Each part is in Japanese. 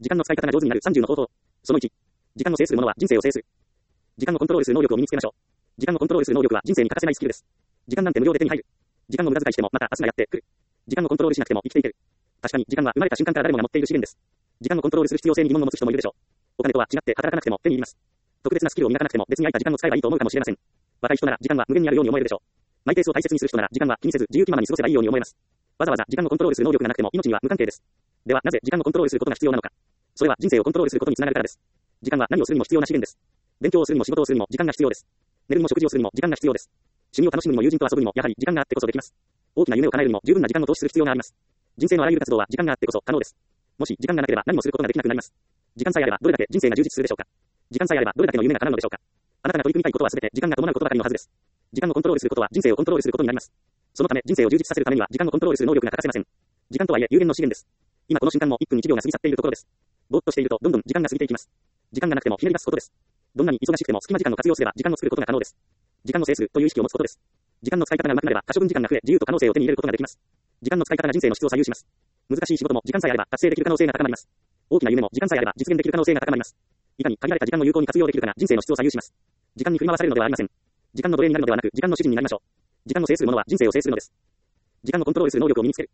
時間の使い方が上手になる30の方法。その1。時間を制する者は人生を制する。時間をコントロールする能力を身につけましょう。時間をコントロールする能力は人生に欠かせないスキルです。時間なんて無料で手に入る。時間を無駄遣いしてもまた明日がやってくる。時間をコントロールしなくても生きていける。確かに時間は生まれた瞬間から誰もが持っている資源です。時間をコントロールする必要性に疑問を持つ人もいるでしょう。お金とは違って働かなくても手に入ります。特別なスキルを磨かなくても別に空いた時間を使えばいいと思うかもしれません。若い人なら時間は無限にあるように思えるでしょう。マイペースを大切にする人なら時間は気にせず自由気ままに過ごせばいいように思えます。わざわざ時間をコントロールする能力がなくても命には無関係です。ではなぜ時間をコントロールすることが必要なのか。それは人生をコントロールすることにつながるからです。時間は何をするにも必要な資源です。勉強をするにも仕事をするにも時間が必要です。寝るにも食事をするにも時間が必要です。趣味を楽しむにも友人と遊ぶにもやはり時間があってこそできます。大きな夢を叶えるにも十分な時間を投資する必要があります。人生のあらゆる活動は時間があってこそ可能です。もし時間がなければ何もすることができなくなります。時間さえあればどれだけ人生が充実するでしょうか。時間さえあればどれだけの夢が叶うのでしょうか。あなたが取り組みたいことはすべて時間が伴うことばかりのはずです。時間をコントロールすることは人生をコントロールすることになります。そのため人生を充実させるためには時間をコントロールする能力が欠かせません。時間とはいえ有限の資源です。今この瞬間も1分1秒が過ぎ去っているところです。ぼーっとしているとどんどん時間が過ぎていきます。時間がなくてもひねり出すことです。どんなに忙しくても隙間時間を活用すれば時間を作ることが可能です。時間を制するという意識を持つことです。時間の使い方が上手くなれば可処分時間が増え自由と可能性を手に入れることができます。時間の使い方が人生の質を左右します。難しい仕事も時間さえあれば達成できる可能性が高まります。大きな夢も時間さえあれば実現できる可能性が高まります。いかに限られた時間を有効に活用できるかが人生の質を左右します。時間に振り回されるのではありません。時間の奴隷になるのではなく時間の主人になりましょう。時間を制する者は人生を制するのです。時間をコントロールする能力を身につける。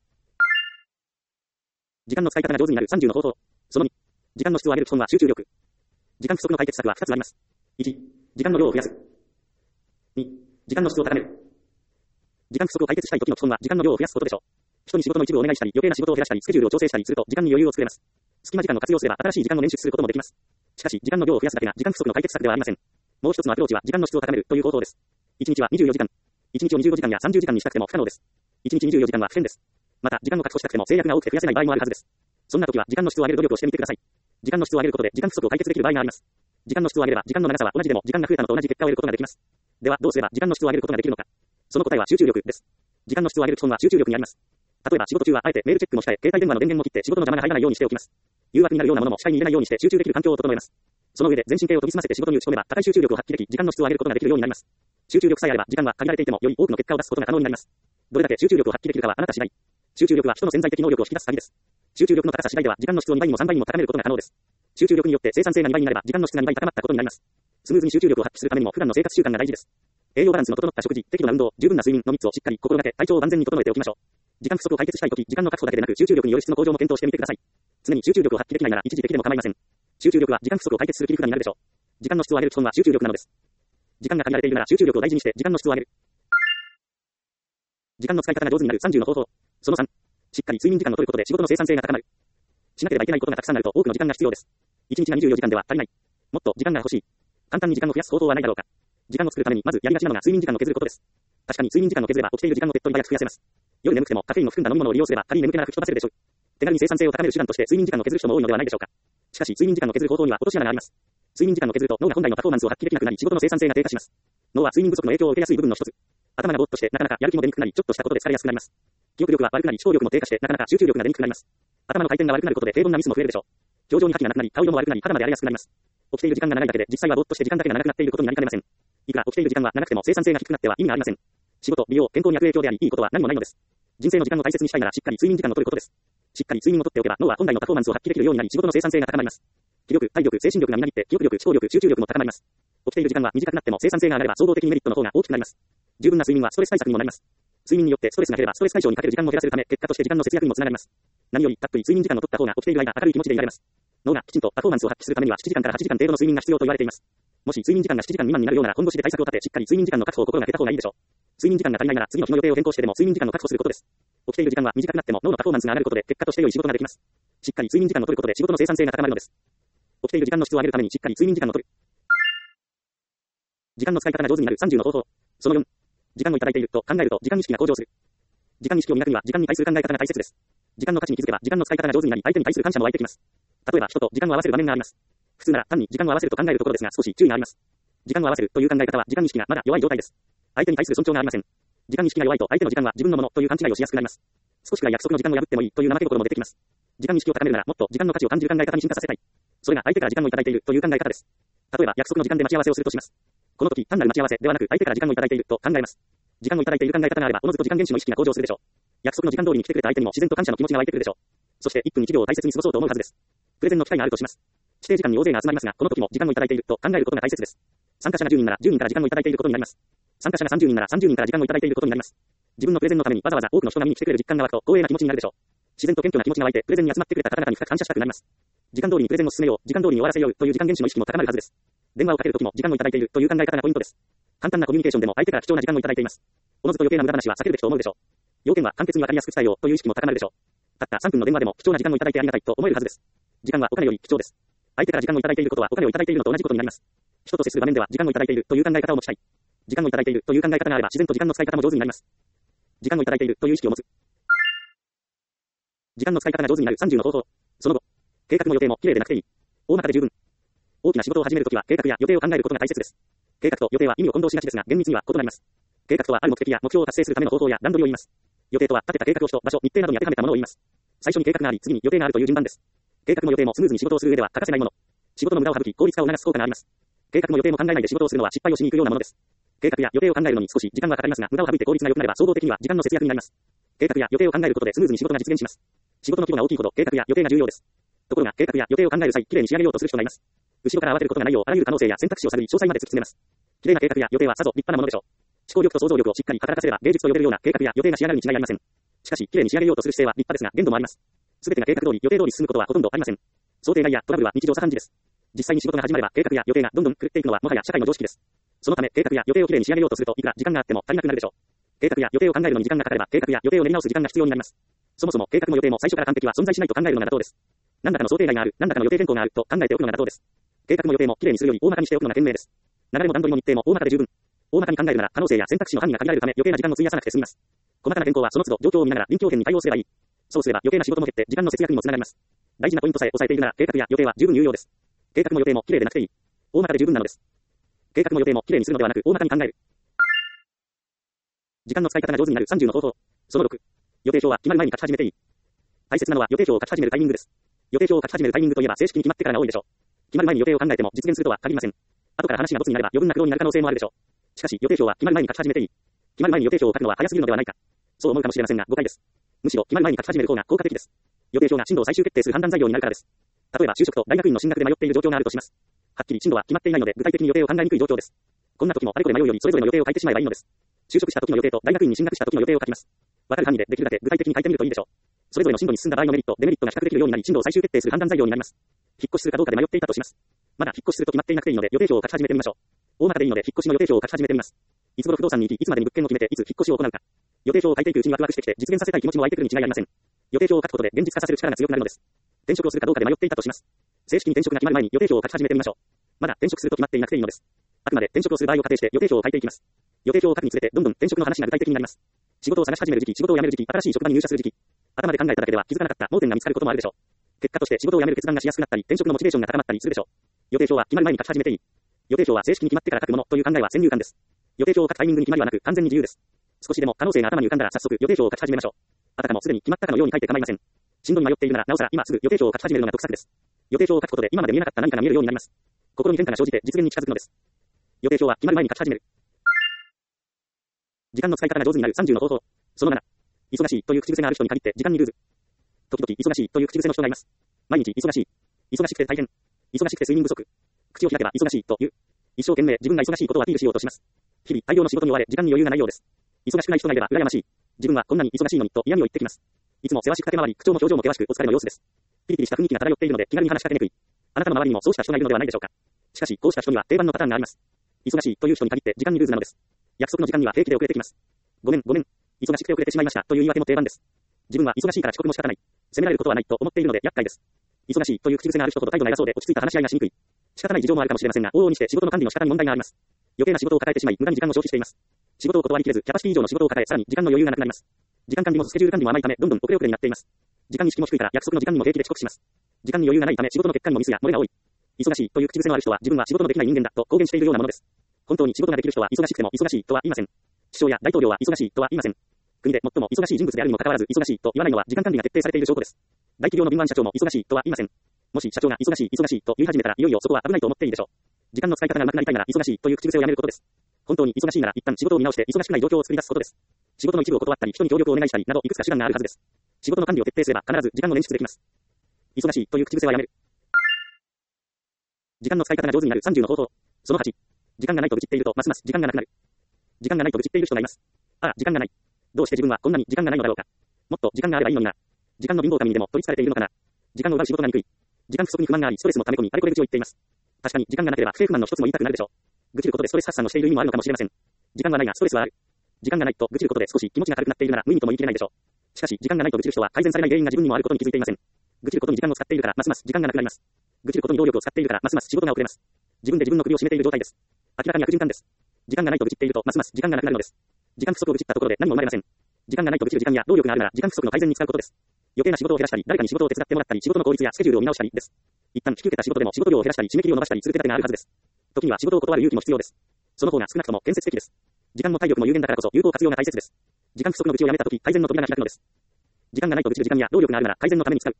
時間の使い方が上手になる30の方法。その2。時間の質を上げる基本は集中力。時間不足の解決策は2つあります。1、時間の量を増やす。2、時間の質を高める。時間不足を解決したい時の基本は時間の量を増やすことでしょう。人に仕事の一部をお願いしたり、余計な仕事を減らしたり、スケジュールを調整したりすると時間に余裕を作れます。隙間時間の活用すれば新しい時間を捻出することもできます。しかし時間の量を増やすだけが時間不足の解決策ではありません。もう一つのアプローチは時間の質を高めるという方法です。1日は24時間。1日を25時間や30時間にしたくても不可能です。1日24時間は不変です。また時間を確保したくても制約が多くて増やせない場合もあるはずです。そんな時は時間の質を上げる努力をしてみてください。時間の質を上げることで時間不足を解決できる場合があります。時間の質を上げれば時間の長さは同じでも時間が増えたのと同じ結果を得ることができます。ではどうすれば時間の質を上げることができるのか。その答えは集中力です。時間の質を上げる基本は集中力にあります。例えば仕事中はあえてメールチェックも控え、携帯電話の電源も切って仕事の邪魔が入らないようにしておきます。誘惑になるようなものも視界に入れないようにして集中できる環境を整えます。その上で全神経を研ぎ澄ませて仕事に打ち込めば高い集中力を発揮でき、時間の質を上げることができるようになります。集中力さえあれば時間は限られていてもより多くの結果を出すことが可能になります。どれだけ集中力を発揮できるかはあなた次第。集中力は人の潜在的能力を引き出す鍵です。集中力の高さ次第では時間の質を2倍にも3倍にも高めることが可能です。集中力によって生産性が2倍になれば時間の質が2倍高まったことになります。スムーズに集中力を発揮するためにも普段の生活習慣が大事です。栄養バランスの整った食事、適度な運動、十分な睡眠の3つをしっかり心がけ、体調を万全に整えておきましょう。時間不足を解決したいとき、時間の確保だけでなく集中力による質の向上も検討してみてください。常に集中力を発揮できないなら一時的でも構いません。集中力は時間不足を解決する切り札になるでしょう。時間の質を上げる基本は集中力なのです。時間が限られているなら集中力を大事にして時間の質を上げる。時間の使い方が上手になる30の方法。その3。しっかり睡眠時間を取ることで仕事の生産性が高まる。しなければいけないことがたくさんあると多くの時間が必要です。1日が24時間では足りない。もっと時間が欲しい。簡単に時間を増やす方法はないだろうか。時間を作るためにまずやりがちなのが睡眠時間を削ることです。確かに睡眠時間を削れば起きている時間の手っ取り早く増やせます。夜眠くてもカフェインの含んだ飲み物を利用すれば仮に眠気なく吹き飛ばせるでしょう。手軽に生産性を高める手段として睡眠時間を削る人も多いのではないでしょうか。しかし睡眠時間を削る方法には落とし穴があります。睡眠時間を削ると脳が本来のパフォーマンスを発揮できなくなり仕事の生産性が低下します。脳は睡眠不足の影響を受けやすい部分の一つ。頭がぼーっとしてなかなかやる気も出にくくなりちょっとしたことで疲れやすくなります。記憶力は悪くなり思考力も低下してなかなか集中力が出にくくなります。頭の回転が悪くなることで平凡なミスも増えるでしょう。表情に覇気がなくなり顔色も悪くなり肌まで荒れやすくなります。起きている時間が長いだけで実際はぼーっとして時間だけが長くなっていることになりかねません。いくら起きている時間は長くても生産性が低くなっては意味がありません。仕事、美容、健康に悪影響でありいいことは何もないのです。人生の時間を大切にしたいならしっかり睡眠時間を取ることです。しっかり睡眠をとっておけば脳は本来のパフォーマンスを発揮できるようになり仕事の生産性が高まります。気力、体力、精神力がみなぎって記憶力、思考力、集中力も高まります。起きている時間は短くなっても生産性が上がれば総合的にメリットの方が大きくなります。十分な睡眠はストレス対策にもなります。睡眠によってストレスが減ればストレス解消にかける時間も減らせるため結果として時間の節約にもつながります。何よりたっぷり睡眠時間を取った方が起きている間明るい気持ちでいられます。脳がきちんとパフォーマンスを発揮するためには7時間から8時間程度の睡眠が必要と言われています。もし睡眠時間が7時間未満になるようなら本腰で対策を立てしっかり睡眠時間の確保を心がけた方がいいでしょう。睡眠時間が足りないなら次の日の予定を変更してでも睡眠時間を確保することです。起きている時間は短くなっても脳のパフォーマンスが上がることで結果として良い仕事ができます。しっかり睡眠時間を取ることで仕事の生産性が高まるのです。起きている時間の質を上げるためにしっかり睡眠時間を取る。時間の使い方が上手になる30の方法。その4。時間をいただいていると考えると時間意識が向上する。時間意識を磨くには時間に対する考え方が大切です。時間の価値に気づけば時間の使い方が上手になり相手に対する感謝も湧いてきます。例えば人と時間を合わせる場面があります。普通なら単に時間を合わせると考えるところですが少し注意があります。時間を合わせるという考え方は時間意識がまだ弱い状態です。相手に対する尊重がありません。時間意識が弱いと相手の時間は自分のものという勘違いをしやすくなります。少しくらい約束の時間を破ってもいいという怠け心も出てきます。時間意識を高めるならもっと時間の価値を感じる考え方に進化させたい。それが相手から時間をいただいているという考え方です。例えば約束の時間で待ち合わせをするとします。この時単なる待ち合わせではなく相手から時間をいただいていると考えます。時間をいただいている考え方があればおのずと時間原子の意識が向上するでしょう。約束の時間通りに来てくれた相手にも自然と感謝の気持ちが湧いてくるでしょう。そして1分1秒を大切に過ごそうと思うはずです。 プレゼンの機会があるとします。指定時間に大勢が集まりますが、この時も時間をいただいていると考えることが大切です。参加者が10人なら10人から時間をいただいていることになります。参加者が30人なら30人から時間をいただいていることになります。自分のプレゼンのためにわざわざ多くの人が見に来てくれる実感が湧くと光栄な気持ちになるでしょう。自然と謙虚な気持ちが湧いて、プレゼンに集まってくれた方々に深く感謝したくなります。時間通りにプレゼンを進めよう、時間通りに終わらせようという時間厳守の意識も高まるはずです。電話をかけるときも時間をいただいているという考え方がポイントです。簡単なコミュニケーションでも相手から貴重な時間をいただいています。おのずと余計な無駄話は避けるべきと思うでしょう。要点は簡潔にわかりやすく伝えようという意識も高まるでしょう。たった3分の電話でも貴重な時間をいただいてありがたいと思えるはずです。時間はお金より貴重です。相手から時間をいただいていることはお金をいただいているのと同じことになります。人と接する場面では時間をいただいているという考え方を持ちたい。時間をいただいているという考え方があれば自然と時間の使い方も上手になります。時間をいただいているという意識を持つ。時間の使い方が上手になる30の方法。その後、計画も予定も綺麗でなくていい。大まかで十分。大きな仕事を始めるときは計画や予定を考えることが大切です。計画と予定は意味を混同しがちですが、厳密には異なります。計画とはある目的や目標を達成するための方法や段取りを言います。予定とは立てた計画を人、場所、日程などに当てはめたものを言います。最初に計画があり、次に予定があるという順番です。計画も予定もスムーズに仕事をする上では欠かせないもの。仕事の無駄を省き、効率化を促す効果があります。計画も予定も考えないで仕事をするのは失敗をしに行くようなものです。計画や予定を考えるのに少し時間はかかりますが、無駄を省いて効率が良くなれば総合的には時間の節約になります。計画や予定を考えることでスムーズに仕事が実現します。仕事の規模が大きいほど計画や予定が重要です。ところが計画や予定を考える際、きれいに仕上げようとする人がいます。後ろから慌てることがないよう、あらゆる可能性や選択肢を探り、詳細まで突き詰めます。きれいな計画や予定はさぞ立派なものでしょう。思考力と想像力をしっかり働かせれば芸術と呼べるような計画や予定が仕上がるに違いありません。しかし、きれいに仕上げようとする姿勢は立派ですが、限度もあります。すべてが計画通り、予定通り進むことはほとんどありません。想定外やトラブルは日常茶飯事です。実際に仕事が始まれば、計画や予定がどんどん狂っていくのはもはや社会の常識です。そのため、計画や予定をきれいに仕上げようとすると、いくら時間があっても足りなくなるでしょう。計画や予定を考えるのに時間がかかれば、計画や予定を練り直す時間が必要になります。そもそも計画も予定も最初から完璧は存在しないと考えるのが妥当です。何らかの想定外がある、何らかの予定変更があると考えておくのが妥当です。計画も予定もきれいにするより大まかにしておくのが賢明です。流れも段取りも日程も大まかで十分。大まかに考えるなら可能性や選択肢の範囲が限られるため余計な時間を費やさなくて済みます。細かな変更はその都度状況を見ながら臨機応変に対応すればいい。そうすれば余計な仕事も減って時間の節約にもつながります。大事なポイントさえ押さえているなら計画や予定は十分有用です。計画も予定もきれいでなくていい。大まかで十分なのです。計画も予定もきれいにするのではなく大まかに考える。時間の使い方が上手になる30の方法。その6。予定表は決まる前に書き始めていい。大切なのは予定表を書き始めるタイミングです。予定表を書き始めるタイミングといえば正式に決まってからが多いでしょう。決まる前に予定を考えても実現するとは限りません。後から話がボツになれば余分な苦労になる可能性もあるでしょう。しかし予定表は決まる前に書き始めていい。決まる前に予定表を書くのは早すぎるのではないか。そう思うかもしれませんが誤解です。むしろ決まる前に書き始める方が効果的です。予定表が進路を最終決定する判断材料になるからです。例えば就職と大学院の進学で迷っている状況があるとします。はっきり進路は決まっていないので具体的に予定を考えにくい状況です。こんな時もあれこれ迷うよりそれぞれの予定を書いてしまえばいいのです。就職した時の予定と大学院に進学した時の予定を書きます。わかる範囲でできるだけ具体的に書いてみるといいでしょう。それぞれの進路に進んだ場合のメリット、デメリットが比較できるようになり進路を最終決定する判断材料になります。引っ越しするかどうかで迷っていたとします。まだ引っ越しすると決まっていなくていいので予定表を書き始めてみましょう。大まかでいいので引っ越しの予定表を書き始めてみます。いつ頃不動産に行き、いつまでに物件を決めて、いつ引っ越しを行うか。予定表を書いていくうちにワクワクしてきて実現させたい気持ちも湧いてくるに違いありません。予定表を書くことで現実化させる力が強くなるのです。転職をするかどうかで迷っていたとします。正式に転職が決まる前に予定表を書き始めてみましょう。まだ転職すると決まっていなくていいのです。あくまで転職をする場合を仮定して予定表を書いていきます。予定表を書くにつれてどんどん転職の話が具体的になります。仕事を探し始める時期、仕事を辞める時期、新しい職場に入社する時期。頭で考えただけでは気づかなかった盲点が見つかることもあるでしょう。結果として仕事を辞める決断がしやすくなったり、転職のモチベーションが高まったりするでしょう。予定表は決まる前に書き始めていい。予定表は正式に決まってから書くものという考えは先入観です。予定表を書くタイミングに決まりはなく完全に自由です。少しでも可能性が頭に浮かんだら早速予定表を書き始めましょう。あたかもすでに決まったかのように書いて構いません。進路に迷っているならなおさら今すぐ予定表を書き始めるのが得策です。予定表を書くことで今まで見えなかった何かが見えるようになります。心に変化が生じて実現に近づくのです。予定表は決まる前に書き始める。時間の使い方が上手になる30の方法。その7。忙しいという口癖がある人に限って時間にルーズ。時々忙しいという口癖の人がいます。毎日忙しい。忙しくて大変。忙しくて睡眠不足。口を開けば忙しいと言う。一生懸命自分が忙しいことをアピールしようとします。日々大量の仕事に追われ時間に余裕がないようです。忙しくない人がいれば羨ましい。自分はこんなに忙しいのにと嫌味を言ってきます。いつもせわしく駆け回り、口調も表情も険しくお疲れの様子です。ピリピリした雰囲気が漂っているので気軽に話しかけにくい。あなたの周りにもそうした人がいるのではないでしょうか。しかしこうした人には定番のパターンがあります。忙しいという人に限って時間にルーズなのです。約束の時間には平気で遅れてきます。ごめん、忙しくて遅れてしまいましたという言い訳も定番です。自分は忙しいから遅刻も仕方ない。責められることはないと思っているので厄介です。忙しいという口癖がある人ほど態度が偉そうで落ち着いた話し合いがしにくい。仕方ない事情もあるかもしれませんが、往々にして仕事の管理の仕方に問題があります。余計な仕事を抱えてしまい、無駄に時間を消費しています。仕事を断り切れず、キャパシティ以上の仕事を抱え、さらに時間の余裕がなくなります。時間管理もスケジュール管理も甘いため、どんどん遅れ遅れになっています。時間に意識も低いから約束の時間にも平気で遅刻します。時間に余裕がないため仕事の結果にもミスや漏れが多い。忙しいという口癖のある人は自分は仕事のできない人間だと公言しているようなものです。本当に仕事ができる人は忙しくても忙しいとは言いません。首相や大統領は忙しいとは言いません。国で最も忙しい人物であるにもかかわらず忙しいと言わないのは時間管理が徹底されている証拠です。大企業の敏腕社長も忙しいとは言いません。もし社長が忙しいと言い始めたらいよいよそこは危ないと思っていいでしょう。時間の使い方が上手くなりたいなら忙しいという口癖をやめることです。本当に忙しいなら一旦仕事を見直して忙しくない状況を作り出すことです。仕事の一部を断ったり人に協力をお願いしたりなどいくつか手段があるはずです。仕事の管理を徹底すれば必ず時間の捻出できます。忙しいという口癖はやめる。 時間の使い方が上手になる30の方法。その8。時間がないと愚痴っていると、ますます時間がなくなる。時間がないと愚痴っている人がいます。ああ、時間がない。どうして自分はこんなに時間がないのだろうか。もっと時間があればいいのにな。時間の貧乏神にでも取り憑かれているのかな。時間を奪う仕事が憎い。時間不足に不満があり、ストレスも溜め込み、あれこれ愚痴を言っています。確かに時間がなければ不平不満の一つも言いたくなるでしょう。愚痴ることでストレス発散をしている意味もあるのかもしれません。時間がないがストレスはある。時間がないと愚痴ることで少し気持ちが軽くなっているなら無意味とも言い切れないでしょう。しかし時間がないと愚痴る人は改善されない原因が自分にもあることに気づいていません。愚痴ることに時間を使っているからますます時間がなくなります。愚痴ることに労力を使っているからますます仕事が遅れます。自分で自分の首を絞めている状態です。明らかに悪循環です。時間がないと愚痴っているとますます時間がなくなるのです。時間不足を愚痴ったところで何も生まれません。時間がないと愚痴る時間や労力があるなら時間不足の改善に使うことです。余計な仕事を減らしたり、誰かに仕事を手伝ってもらったり、仕事の効率やスケジュールを見直したりです。一旦引き受けた仕事でも仕事量を減らしたり、締め切りを伸ばしたりする手立てがあるはずです。時には仕事を断る勇気も必要です。その方が少なくとも建設的です。時間も体力も有限だからこそ有効活用が大切です。時間不足の愚痴をやめたとき、改善の扉が開くのです。時間がないと愚痴る時間や労力があるなら改善のために使う。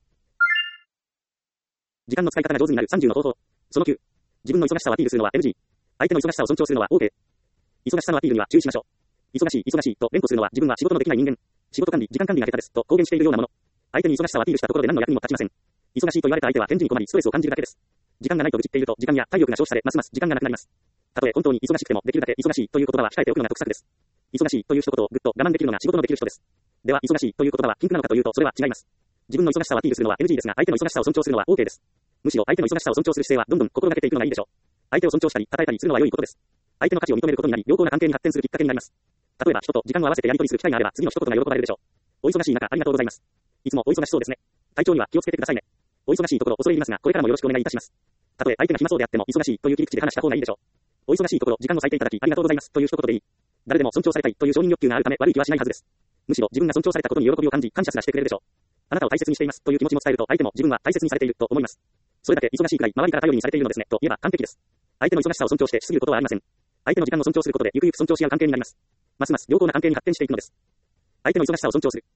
時間の使い方が上手になる30の方法。その9。自分の忙しさをアピールするのは NG。相手の忙しさを尊重するのは OK。忙しさのアピールには注意しましょう。忙しいと連呼するのは自分は仕事のできない人間。仕事管理、時間管理が下手ですと公言しているようなもの。相手に忙しさをアピールしたところで何の役にも立ちません。忙しいと言われた相手は返事に困りストレスを感じるだけです。時間がないと愚痴っていると時間や体力が消費されますます時間がなくなります。たとえ本当に忙しくてもできるだけ忙しいという言葉は控えておくのが得策です。忙しいという一言をぐっと我慢できるのが仕事のできる人です。では忙しいという言葉は禁句なのかというとそれは違います。自分の忙しさをアピールするのは NG ですが相手の忙しさを尊重するのは OK です。むしろ相手の忙しさを尊重する姿勢はどんどん心がけていくのがいいでしょう。相手を尊重したり称えたりするのは良いことです。相手の価値を認めることになり良好な関係に発展するきっかけになります。例えば人と時間を合わせてやり取りする機会があれば次の一言が喜ばれるでしょう。お忙しい中ありがとうございます。いつもお忙しそうですね。体調には気をつけてくださいね。お忙しいところ恐れ入りますがこれからもよろしくお願いいたします。たとえ相手が暇そうであっても忙しいという切り口で話した方がいいでしょう。お忙しいところ時間を割いていただきありがとうございますという一言でいい。誰でも尊重されたいという承認欲求があるため悪い気はしないはずです。むしろ自分が尊重されたことに喜びを感じ感謝すらしてくれるでしょう。あなたを大切にしていますという気持ちも伝えると相手も自分は大切にされていると思います。それだけ忙しいくらい周りから頼りにされているのですねと言えば完璧です。相手の忙しさを尊重してしすぎることはありません。相手の時間を尊重することでゆくゆく尊重し合う関係になります。ますます良好な関係に発展していくのです。相手の忙しさを尊重する。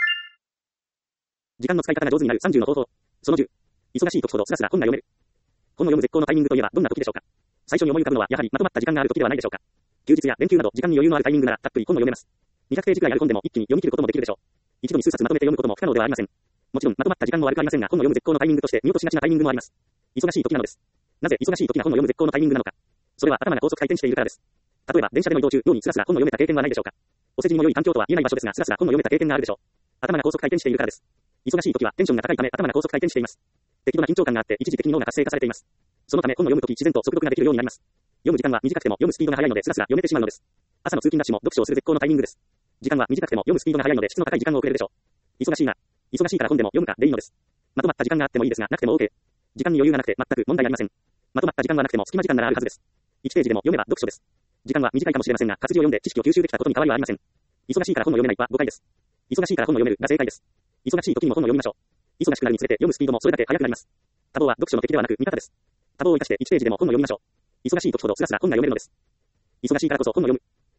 時間の使い方が上手になる30の方法。その10。忙しい時ほどスラスラ本が読める。本を読む絶好のタイミングといえばどんな時でしょうか。最初に思い浮かぶのはやはりまとまった時間がある時ではないでしょうか。休日や連休など時間に余裕のあるタイミングならたっぷり本を読めます。200ページくらいある本でも一気に読み切ることもできるでしょう。一度に数冊まとめて読むことも不可能ではありません。もちろんまとまった時間も悪くありませんが本を読む絶好のタイミングとして見落としがちなタイミングもあります。忙しい時なのです。なぜ忙しい時が本を読む絶好のタイミングなのか。それは頭が高速回転しているからです。例えば電車での移動中ようにスラスラ本を読めた経験はないでしょうか。お世辞にも良い環境とは言えない場所ですがスラスラ本を読めた経験があるでしょう。頭が高速回転しているからです。忙しい時はテンションが高いため頭が高速回転しています。適度な緊張感があって一時的に脳が活性化されています。そのため本を読むとき自然と速読ができるようになります。読む時間は短くても読むスピードが速いのでスラスラ読めてしまうのです。朝の通勤ラッシュも読書をする絶好のタイミングです。時間は短くても読むスピードが速いので質の高い時間を送れるでしょう。忙しいな。忙しいから本でも読むかでいいのです。まとまった時間があってもいいですがなくても OK。時間に余裕がなくて全く問題ありません。まとまった時間はなくても隙間時間ならあるはずです。1ページでも読めば読書です。時間は短いかもしれませんが活字を読んで知識を吸収できたことに変わりはありません。忙しいから本を読めないは誤解です。忙しいから本を読めるが正解です。忙しい時にも本を読みましょう。忙しくなるにつれて読むスピードもそれだけ速くなります。多忙は読書の敵ではなく味方です。多忙を生かして1ページでも本を読みましょう。忙しい時ほどスラスラ本が読めるのです。忙しいからこそ本を読む。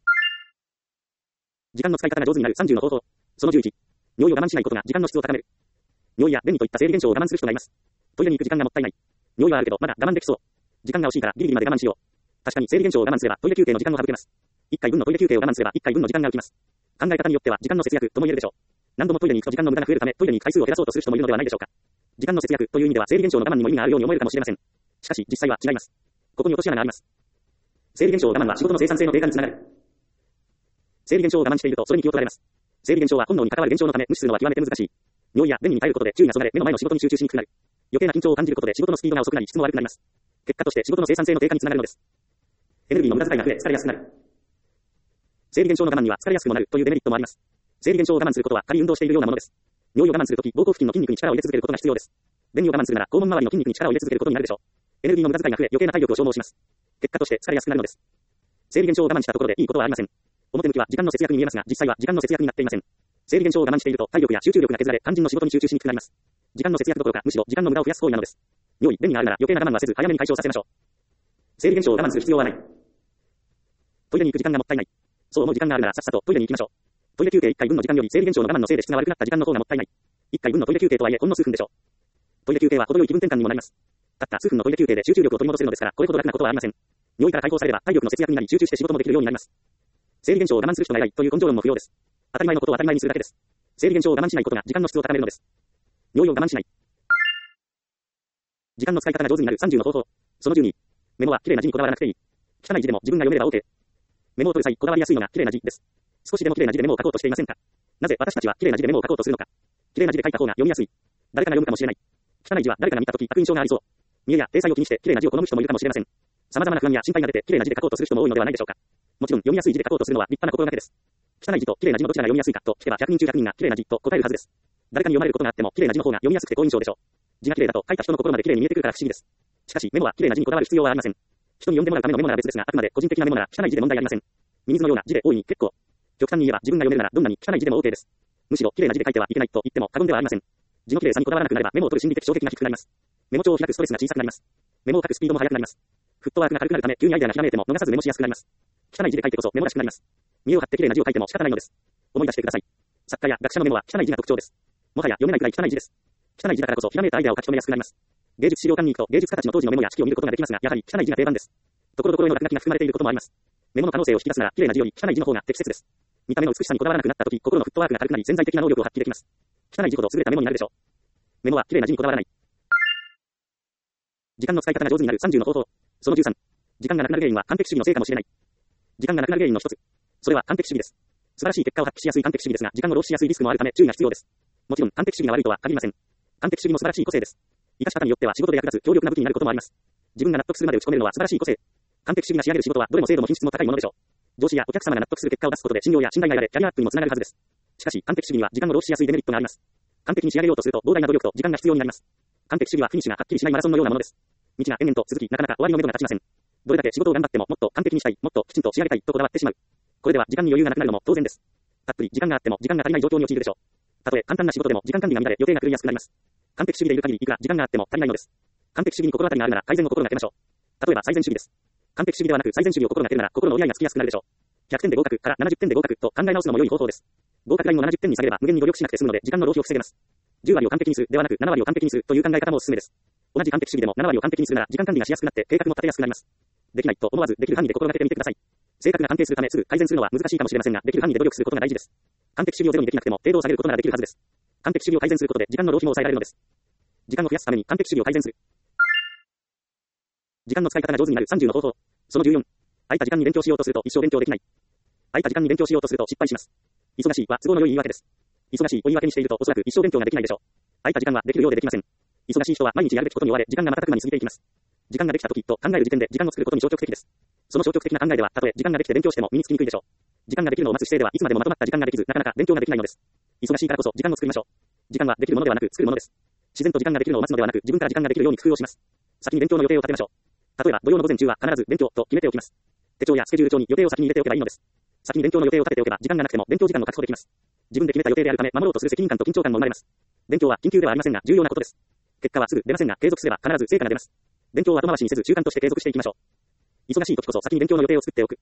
時間の使い方が上手になる30の方法。その11。尿意を我慢しないことが時間の質を高める。尿意や便秘といった生理現象を我慢する人がいます。トイレに行く時間がもったいない。尿意はあるけどまだ我慢できそう。時間が惜しいからギリギリまで我慢しよう。確かに生理現象を我慢すればトイレ休憩の時間を省けます。1回分のトイレ休憩を我慢すれば1回分の時間が浮きます。考え方によっては時間の節約とも言えるでしょう。何度もトイレに行くと時間の無駄が増えるためトイレに行く回数を減らそうとする人もいるのではないでしょうか。時間の節約という意味では生理現象の我慢にも意味があるように思えるかもしれません。しかし実際は違います。ここに落とし穴があります。生理現象を我慢は仕事の生産性の低下につながる。生理現象を我慢しているとそれに気を取られます。生理現象は本能に関わる現象のため無視するのは極めて難しい。尿意や便秘に耐えることで注意がそがれ目の前の仕事に集中しにくくなる。余計な緊張を感じることで仕事のスピードが遅くなり質も悪くなります。結果として仕事の生産性の低下につながるのです。エネルギーの無駄遣いが増え疲れやすくなる。生理現象の我慢には疲れやすくもなるというデメリットもあります。生理現象を我慢することは仮運動しているようなものです。尿意を我慢するとき膀胱付近の筋肉に力を入れ続けることが必要です。便秘を我慢するなら肛門周りの筋肉に力を入れ続けることになるでしょう。エネルギーの無駄遣いが増え余計な体力を消耗します。結果として疲れやすくなるのです。生理現象を我慢したところでいいことはありません。表向きは時間の節約に見えますが実際は時間の節約になっていません。生理現象を我慢していると体力や集中力が削られ肝心の仕事に集中しにくくなります。時間の節約どころかむしろ時間の無駄を増やす行為なのです。尿意、便にあるなら余計な我慢はせず早めに解消させましょう。生理現象を我慢する必要はない。トイレに行く時間がもったいない。そう思う時間があるならさっさとトイレに行きましょう。トイレ休憩1回分の時間より生理現象の我慢のせいで質が悪くなった時間の方がもったいない。1回分のトイレ休憩とはいえほんの数分でしょう。トイレ休憩は程よい気分転換にもなります。たった数分のトイレ休憩で集中力を取り戻せるのですからこれほど楽なことはありません。尿意から解放されれば体力の節約になり集中して仕事もできるようになります。生理現象を我慢する人が偉いという根性論も不要です。当たり前のことを当たり前にするだけです。生理現象を我慢しないことが時間の質を高めるのです。尿意を我慢しない。時間の使い方が上手になる30の方法。 その12、メモは綺麗な字にこだわらなくていい。汚い字でも自分が読めれば OK。メモを取る際、こだわりやすいのが綺麗な字です。少しでも綺麗な字でメモを書こうとしていませんか？なぜ私たちは綺麗な字でメモを書こうとするのか。綺麗な字で書いた方が読みやすい。誰かが読むかもしれない。汚い字は誰かが見たとき悪印象がありそう。見栄や体裁を気にして綺麗な字を好む人もいるかもしれません。様々な不安や心配が出て綺麗な字で書こうとする人も多いのではないでしょうか。もちろん読みやすい字で書こうとするのは立派な心がけです。汚い字と綺麗な字のどちらが読みやすいかと聞けば100人中100人が綺麗な字と答えるはずです。誰かに読まれることがあっても綺麗な字の方が読みやすくて好印象でしょう。字が綺麗だと書いた人の心まで綺麗に見えてくるから不思議です。しかしメモは綺麗な字にこだわる必要はありません。人に読んでもらうためのメモなら別ですが、あくまで個人的なメモなら汚い字で問題ありません。ミミズのような字で大いに結構。極端に言えば自分が読めるならどんなに汚い字でも OK です。むしろ綺麗な字で書いてはいけないと言っても過言ではありません。字の綺麗さにこだわらなくなればメモを取る心理的衝撃が低くなります。メモ帳を開くストレスが小さくなります。メモを書くスピードも速くなります。フットワークが軽くなるため急にアイデアがひらめいても逃さずメモしやすくなります。汚い字で書いてこそメモらしくなります。見栄を張って綺麗な字を書いても仕方ないのです。思い出してください。作家や学者のメモは汚い字が特徴です。もはや読めないくらい汚い字です。汚い字だからこそひらめいたアイデアを書き留めやすくなります。芸術資料館に行くと芸術家たちの当時のメモや式を見ることができますが、やはり汚い字が定番です。ところどころへの落書きが含まれていることもあります。メモの可能性を引き出すなら綺麗な字より汚い字の方が適切です。見た目の美しさにこだわらなくなったとき、心のフットワークが軽くなり潜在的な能力を発揮できます。汚い字ほど優れたメモになるでしょう。メモは綺麗な字にこだわらない。時間の使い方が上手になる30の方法。その13。時間がなくなる原因は完璧主義のせいかもしれない。時間がなくなる原因の一つ。それは完璧主義です。素晴らしい結果を発揮しやすい完璧主義ですが、時間を浪費しやすいリスクもあるため注意が必要です。もちろん完璧主義が悪いとは限りません。完璧主義も素晴らしい個性です。生かし方によっては仕事で役立つ強力な武器になることもあります。自分が納得するまで打ち込めるのは素晴らしい個性。完璧主義が仕上げる仕事はどれも精度も品質も高いものでしょう。上司やお客様が納得する結果を出すことで信用や信頼が得られ、キャリアアップにもつながるはずです。しかし完璧主義には時間を浪費しやすいデメリットがあります。完璧に仕上げようとすると膨大な努力と時間が必要になります。完璧主義はフィニッシュがはっきりしないマラソンのようなものです。道が延々と続き、なかなか終わりのめどが立ちません。どれだけ仕事を頑張ってももっと完璧にしたい、もっときちんと仕上げたいとこだわってしまう。これでは時間に余裕がなくなるのも当然です。たっぷり時間があっても時間が足りない状況に陥るでしょう。たとえ簡単な仕事でも時間管理が乱れ予定が狂いやすくなります。完璧主義でいる限りいくら時間があっても足りないのです。完璧主義に心当たりがあるなら改善を心がけましょう。例えば最善主義です。完璧主義ではなく最善主義を心がけるなら心の折り合いがつきやすくなるでしょう。100点で合格から70点で合格と考え直すのも良い方法です。合格ラインを70点に下げれば無限に努力しなくて済むので時間の浪費を防げます。10割を完璧にするではなく7割を完璧にするという考え方もおすすめです。同じ完璧主義でも7割を完璧にするなら時間管理がしやすくなって計画も立てやすくなります。できないと思わずできる範囲で心がけてみてください。性格が安定するためすぐ改善するのは難しいかもしれませんが、できる範囲で努力することが大事です。完璧主義をゼロにできなくても程度を下げることならできるはずです。完璧主義を改善することで時間の浪費も抑えられるのです。時間を増やすために完璧主義を改善する。時間の使い方が上手になる30の方法。その14。空いた時間に勉強しようとすると一生勉強できない。空いた時間に勉強しようとすると失敗します。忙しいは都合の良い言い訳です。忙しいを言い訳にしているとおそらく一生勉強ができないでしょう。空いた時間はできるようでできません。忙しい人は毎日やるべきことに追われ時間が瞬く間に過ぎていきます。時間ができた時と考える時点で時間を作ることに消極的です。その消極的な考えではたとえ時間ができて勉強しても身につきにくいでしょう。時間ができるのを待つ姿勢ではいつまでもまとまった時間ができずなかなか勉強ができないのです。忙しいからこそ時間を作りましょう。時間はできるものではなく作るものです。自然と時間ができるのを待つのではなく自分から時間ができるように工夫をします。先に勉強の予定を立てましょう。例えば土曜の午前中は必ず勉強と決めておきます。手帳やスケジュール帳に予定を先に入れておけばいいのです。先に勉強の予定を立てておけば時間がなくても勉強時間を確保できます。自分で決めた予定であるため守ろうとする責任感と緊張感も生まれます。勉強は緊急ではありませんが重要なことです。結果はすぐ出ませんが継続すれば必ず成果が出ます。勉強は後回しにせず習慣として継続していきましょう。忙しい時こそ先に勉強の予定を作っておく。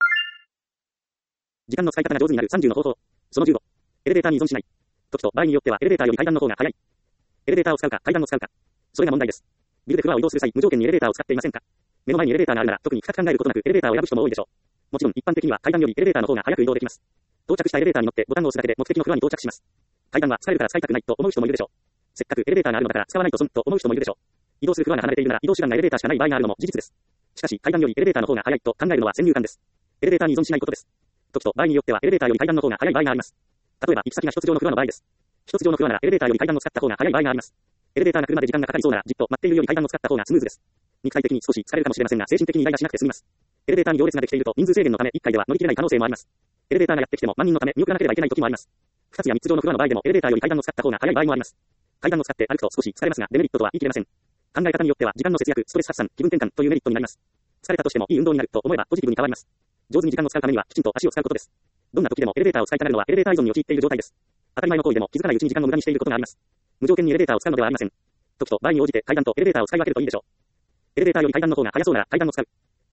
時間の使い方が上手になる30の方法。その15。エレベーターに依存しない。時と場合によってはエレベーターより階段の方が早い。エレベーターを使うか階段を使うか。それが問題です。ビルでフロアを移動する際無条件にエレベーターを使っていませんか？目の前にエレベーターがあるなら特に深く考えることなくエレベーターを選ぶ人も多いでしょう。もちろん一般的には階段よりエレベーターの方が早く移動できます。到着したエレベーターに乗ってボタンを押すだけで目的のフロアに到着します。階段は使えるから使いたくないと思う人もいるでしょう。せっかくエレベーターがあるのだから使わないと損と思う人もいるでしょう。移動するフロアが離れているなら移動手段がエレベーターしかない場合があるのも事実です。しかし階段よりエレベーターの方が早いと考えるのは先入観です。エレベーターに依存しないことです。時と場合によってはエレベーターより階段の方が早い場合があります。例えば行き先が一つ上のフロアの場合です。一つ上のフロアならエレベーターより階段を使った方が早い場合があります。エレベーターが来るまで時間がかかりそうならじっと待っているより階段を使った方がスムーズです。肉体的に少し疲れるかもしれませんが精神的にイライラしなくて済みます。エレベーターに行列ができていると人数制限のため1回では乗り切れない可能性もあります。エレベーターがやってきても万人のため見送らなければいけない時もあります。2つや3つ上のフロアの場合でもエレベーターより階段を使った方が早い場合もあります。階段を使って歩くと少し疲れますがデメリットとは言い切れません。考え方によっては時間の節約、ストレス発散、気分転換というメリットになります。疲れたとしてもいい運動になると思えばポジティブに変わります。上手に時間を使うためにはきちんと足を使うことです。どんな時でもエレベーターを使いたがるのはエレベーター依存に陥っている状態です。当たり前の行為でも気づかないうちに時間を無駄にしていることがあります。無条件にエレベーターを使うのではありません。時と場合に応じて階段とエレベーターを使い分けるといいでしょう。エレベーターより階段の方が早そうなら階段を使う。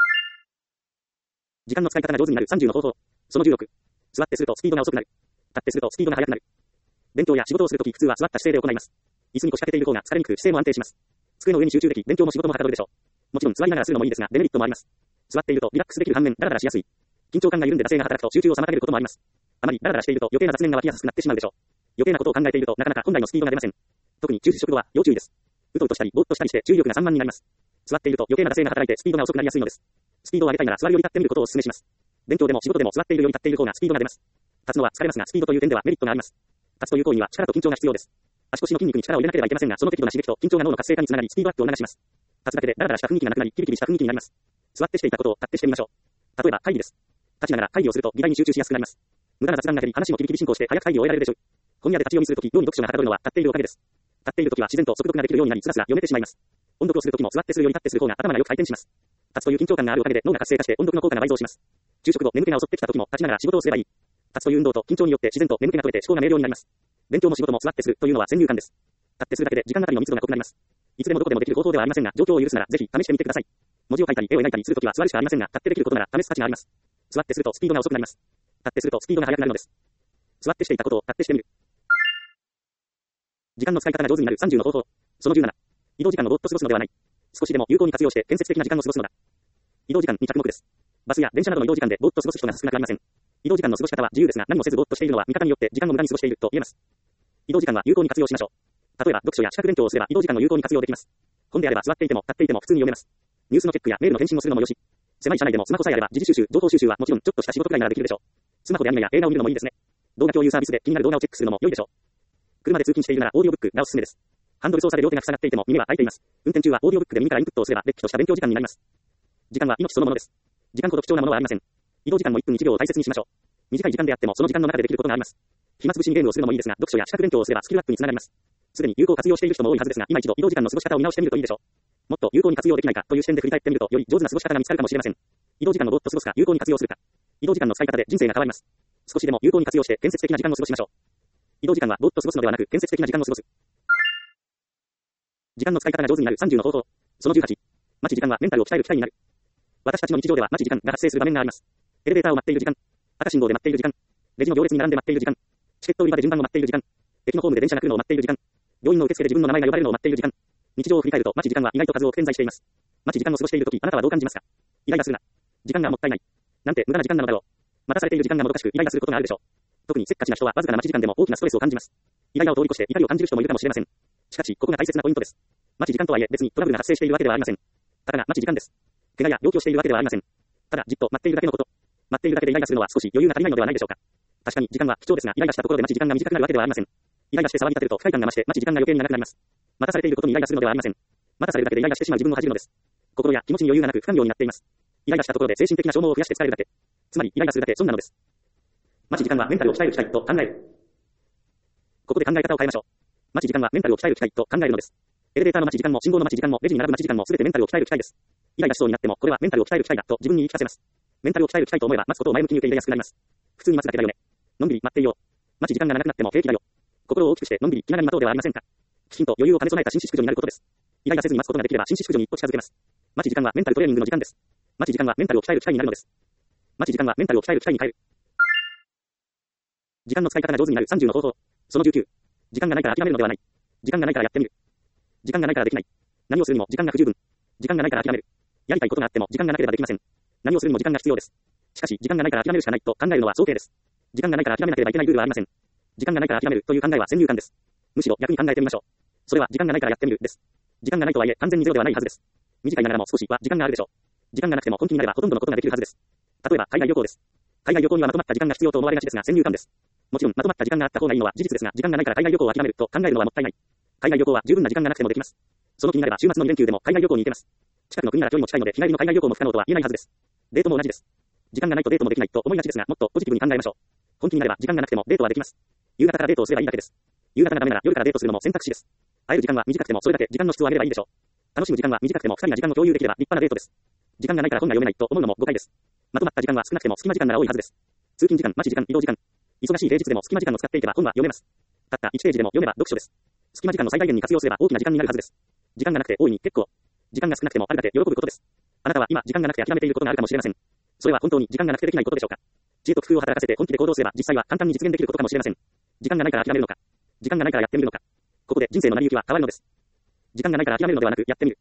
時間の使い方が上手になる30の方法。その16。座ってするとスピードが遅くなる。立ってするとスピードが速くなる。勉強や仕事をするとき普通は座った姿勢で行います。椅子に腰掛けている方が疲れにくく姿勢も安定します。机の上に集中でき勉強も仕事もはかどるでしょう。もちろん座りながらするのもいいですがデメリットもあります。座っているとリラックスできる反面ダラダラしやすい。緊張感が緩んで惰性が働くと集中を妨げることもあります。あまりダラダラしていると余計な雑念が湧きやすくなってしまうでしょう。余計なことを考えているとなかなか本来のスピードが出ません。特に中止食後は要注意です。うとうとしたりぼーっとしたりして注意力が散漫になります。 座っていると余計な惰性が働いてスピードが遅くなりやすいのです。スピードを上げたいなら座るより立ってみることをお勧めします。勉強でも仕事でも座っているより立っている方がスピードが出ます。立つのは疲れますが、スピードという点ではメリットがあります。立つという行為には力と緊張が必要です。足腰の筋肉に力を入れなければいけませんが、その適度な刺激と緊張が脳の活性化につながり、スピードアップを促します。立つだけでダラダラした雰囲気がなくなり、キビキビした雰囲気になります。座ってしていたことを立ってしてみましょう。例えば会議です。立ちながら会議をすると議題に集中しやすくなります。無駄な雑談が減り、話もキビキビ進行して早く会議を終えられるでしょう。本屋で立ち読みするとき、脳に読書がはかどるのは立っているおかげです。立っているときは自然と速読ができるようになり、スラスラ読めてしまいます。音読をするときも座ってするより立ってする方が頭がよく回転します。立つという緊張感があるおかげで脳が活性化して音読の効果が倍増します。昼食後眠気が襲ってきたときも立ちながら仕事をすればいい。立つという運動と緊張によって自然と眠気が取れて思考が明瞭になります。勉強も仕事も座ってするというのは先入観です。立ってするだけで時間あたりの密度が濃くなります。いつでもどこでもできる方法ではありませんが、状況を許すならぜひ試してみてください。文字を書いたり絵を描いたりするときは座るしかありませんが、立ってできることなら試す価値があります。座ってするとスピードが遅くなります。立ってするとスピードが速くなるのです。座ってしていたことを立ってしてみる。時間の使い方が上手になる30の方法。その17。移動時間をぼーっと過ごすのではない。少しでも有効に活用して建設的な時間を過ごすのだ。移動時間に着目です。バスや電車などの移動時間でぼーっと過ごす人が少なくありません。移動時間の過ごし方は自由ですが、何もせずぼーっとしているのは見方によって時間を無駄に過ごしていると言えます。移動時間は有効に活用しましょう。例えば読書や資格勉強をすれば移動時間を有効に活用できます。本であれば座っていても立っていても普通に読めます。ニュースのチェックやメールの返信をするのもよし。狭い車内でもスマホさえあれば時事収集、情報収集はもちろんちょっとした仕事くらいならできるでしょう。スマホでアニメや映画を見るのもいいですね。動画共有サービスで気になる動画をチェックするのも良いでしょう。車で通勤しているならオーディオブックがおすすめです。ハンドル操作で両手が塞がっていても耳は開いています。運転中はオーディオブックで耳からインプットをすればれっきとした勉強時間になります。時間は命そのものです。時間ほど貴重なものはありません。移動時間も1分1秒を大切にしましょう。短い時間であってもその時間の中でできることがあります。暇つぶしにゲームをするのもいいですが、読書や資格勉強をすればスキルアップにつながります。すでに有効活用している人も多いはずですが、今一度移動時間の過ごし方を見直してみるといいでしょう。もっと有効に活用できないかという視点で振り返ってみると、より上手な過ごし方が見つかるかもしれません。移動時間をぼーっと過ごすか、有効に活用するか。移動時間の使い方で人生が変わります。少しでも有効に活用して建設的な時間を過ごしましょう。移動時間はぼーっと過ごすのではなく、建設的な時間を過ごす。時間の使い方が上手になる30の方法。その18。待ち時間はメンタルを鍛える機会になる。私たちの日常では待ち時間が発生する場面があります。エレベーターを待っている時間。赤信号で待っている時間。レジの行列に並んで待っている時間。チケット売り場で順番を待っている時間。駅のホームで電車が来るのを待っている時間。病院の受付で自分の名前が呼ばれるのを待っている時間。日常を振り返ると待ち時間は意外と数多く点在しています。待ち時間を過ごしているとき、あなたはどう感じますか？イライラするな。時間がもったいない。なんて無駄な時間なのだろう。待たされている時間がもどかしくイライラすることがあるでしょう。特にせっかちな人はわずかな待ち時間でも大きなストレスを感じます。イライラを通り越して怒りを感じる人もいるかもしれません。しかし、ここが大切なポイントです。待ち時間とはいえ別にトラブルが発生しているわけではありません。たかが待ち時間です。怪我や病気をしているわけではありません。ただじっと待っているだけのこと。待っているだけでイライラするのは少し余裕が足りないのではないでしょうか。確かに時間は貴重ですが、イライラしたところで待ち時間が短くなるわけではありません。イライラして騒ぎ立てると不快感が増して待ち時間が余計に長くなります。待たされていることにイライラするのではありません。待たされるだけでイライラしてしまう自分を恥じるのです。心や気持ちに余裕がなく不完了になっています。イライラしたところで精神的な消耗を増やして疲れるだけ。つまりイライラするだけ損なのです。待ち時間はメンタルを鍛える機会と考える。ここで考え方を変えましょう。待ち時間はメンタルを鍛える機会と考えるのです。エレベーターの待ち時間も信号の待ち時間もレジに並ぶ待ち時間もすべてメンタルを鍛える機会です。イライラしそうになってもこれはメンタルを鍛える機会だと自分に言い聞かせます。メンタルを鍛える機会と思えば待つことを前向きに受け入れやすくなります。普通に待つだけだよね。のんびり待っていよう。待ち時間が長くなっても平気だよ。心を大きくしてのんびり気長に待とうではありませんか。きちんと余裕を兼ね備えた紳士淑女になることです。イライラせずに待つことができれば紳士淑女に一歩近づけます。待ち時間はメンタルトレーニングの時間です。待ち時間はメンタルを鍛える機会になるのです。待ち時間はメンタルを鍛える機会に変える。時間の使い方が上手になる30の方法。その19。時間がないから諦めるのではない。時間がないからやってみる。時間がないからできない。何をするにも時間が不十分。時間がないから諦める。やりたいことがあっても時間がなければできません。何をするにも時間が必要です。しかし時間がないから諦めるしかないと考えるのは早計です。時間がないから諦めなければいけないルールはありません。時間がないから諦めるという考えは先入観です。むしろ逆に考えてみましょう。それは時間がないからやってみるです。時間がないとはいえ完全にゼロではないはずです。短いながらも少しは時間があるでしょう。時間がなくても本気になればほとんどのことができるはずです。例えば海外旅行です。海外旅行にはまとまった時間が必要と思われがちですが先入観です。もちろんまとまった時間があった方がいいのは事実ですが、時間がないから海外旅行を諦めると考えるのはもったいない。海外旅行は十分な時間がなくてもできます。その気になれば週末の2連休でも海外旅行に行けます。近くの国なら距離も近いので日帰りの海外旅行も不可能とは言えないはずです。デートも同じです。時間がないとデートもできないと思いがちですが、もっとポジティブに考えましょう。本気になれば時間がなくてもデートはできます。夕方からデートをすればいいだけです。夕方がダメなら夜からデートするのも選択肢です。会える時間は短くてもそれだけ時間の質を上げればいいでしょう。楽しむ時間は短くても2人が時間を共有できれば立派なデートです。時間がないから本が読めないと思うのも誤解です。まとまった時間は少なくても隙間時間なら多いはずです。通勤時間、待ち時間、移動時間。忙しい平日でも隙間時間を使っていけば本は読めます。たった1ページでも読めば読書です。隙間時間の最大限に活用すれば大きな時間になるはずです。時間がなくて大いに結構。時間が少なくてもあるだけ喜ぶことです。あなたは今時間がなくて諦めていることがあるかもしれません。それは本当に時間がなくてできないことでしょうか。知恵と工夫を働かせて本気で行動すれば実際は簡単に実現できることかもしれません。時間がないから諦めるのか。時間がないからやってみるのか。ここで人生の成り行きは変わるのです。時間がないから諦めるのではなくやってみる。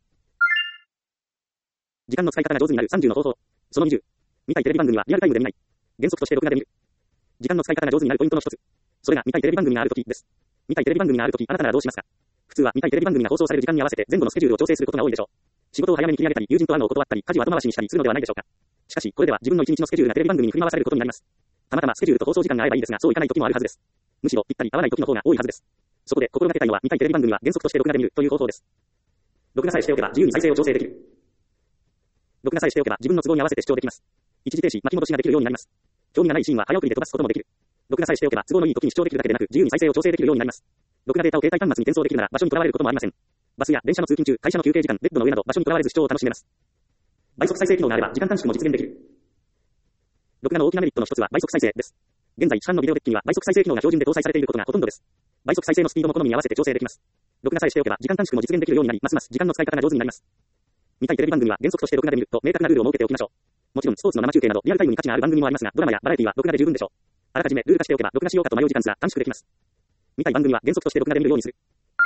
時間の使い方が上手になる30の方法。その20。見たいテレビ番組はリアルタイムで見ない。原則として録画で見る。時間の使い方が上手になるポイントの一つ。それが見たいテレビ番組があるときです。見たいテレビ番組があるとき、あなたならどうしますか。普通は見たいテレビ番組が放送される時間に合わせて前後のスケジュールを調整することが多いでしょう。 仕事を早めに切り上げたり、友人と会うのを断ったり、家事を後回しにしたりするのではないでしょうか。しかし、これでは自分の一日のスケジュールがテレビ番組に振り回されることになります。たまたまスケジュールと放送時間が合えばいいですが、そういかない時もあるはずです。むしろ、ぴったり合わない時の方が多いはずです。そこで心がけたいのは、見たいテレビ番組は原則として録画で見るという方法です。録画さえしておけば自由に再生を調整できる。録画さえしておけば自分の都合に合わせて視聴できます。一時停止、巻き戻しができるようになります。興味がないシーンは早送りで飛ばすこともできる。録画さえしておけば都合のいい時に視聴できるだけでなく、自由に再生を調整できるようになります。録画データを携帯端末に転送できるなら場所にとらわれることもありません。バスや電車の通勤中、会社の休憩時間、ベッドの上など場所にとらわれず視聴を楽しめます。倍速再生機能があれば時間短縮も実現できる。録画の大きなメリットの一つは倍速再生です。現在、市販のビデオデッキには倍速再生機能が標準で搭載されていることがほとんどです。倍速再生のスピードも好みに合わせて調整できます。録画さえしておけば時間短縮も実現できるようになり、ますます時間の使い方が上手になります。見たいテレビ番組は原則として録画で見ると明確なルールを設けておきましょう。もちろんスポーツの生中継などリアルタイムに価値がある番組もありますが、ドラマやバラエティは録画で十分でしょう。あらかじめルール化しておけば録画しようかと迷う時間数が短縮できます。見たい番組は原則として録画で見るようにする。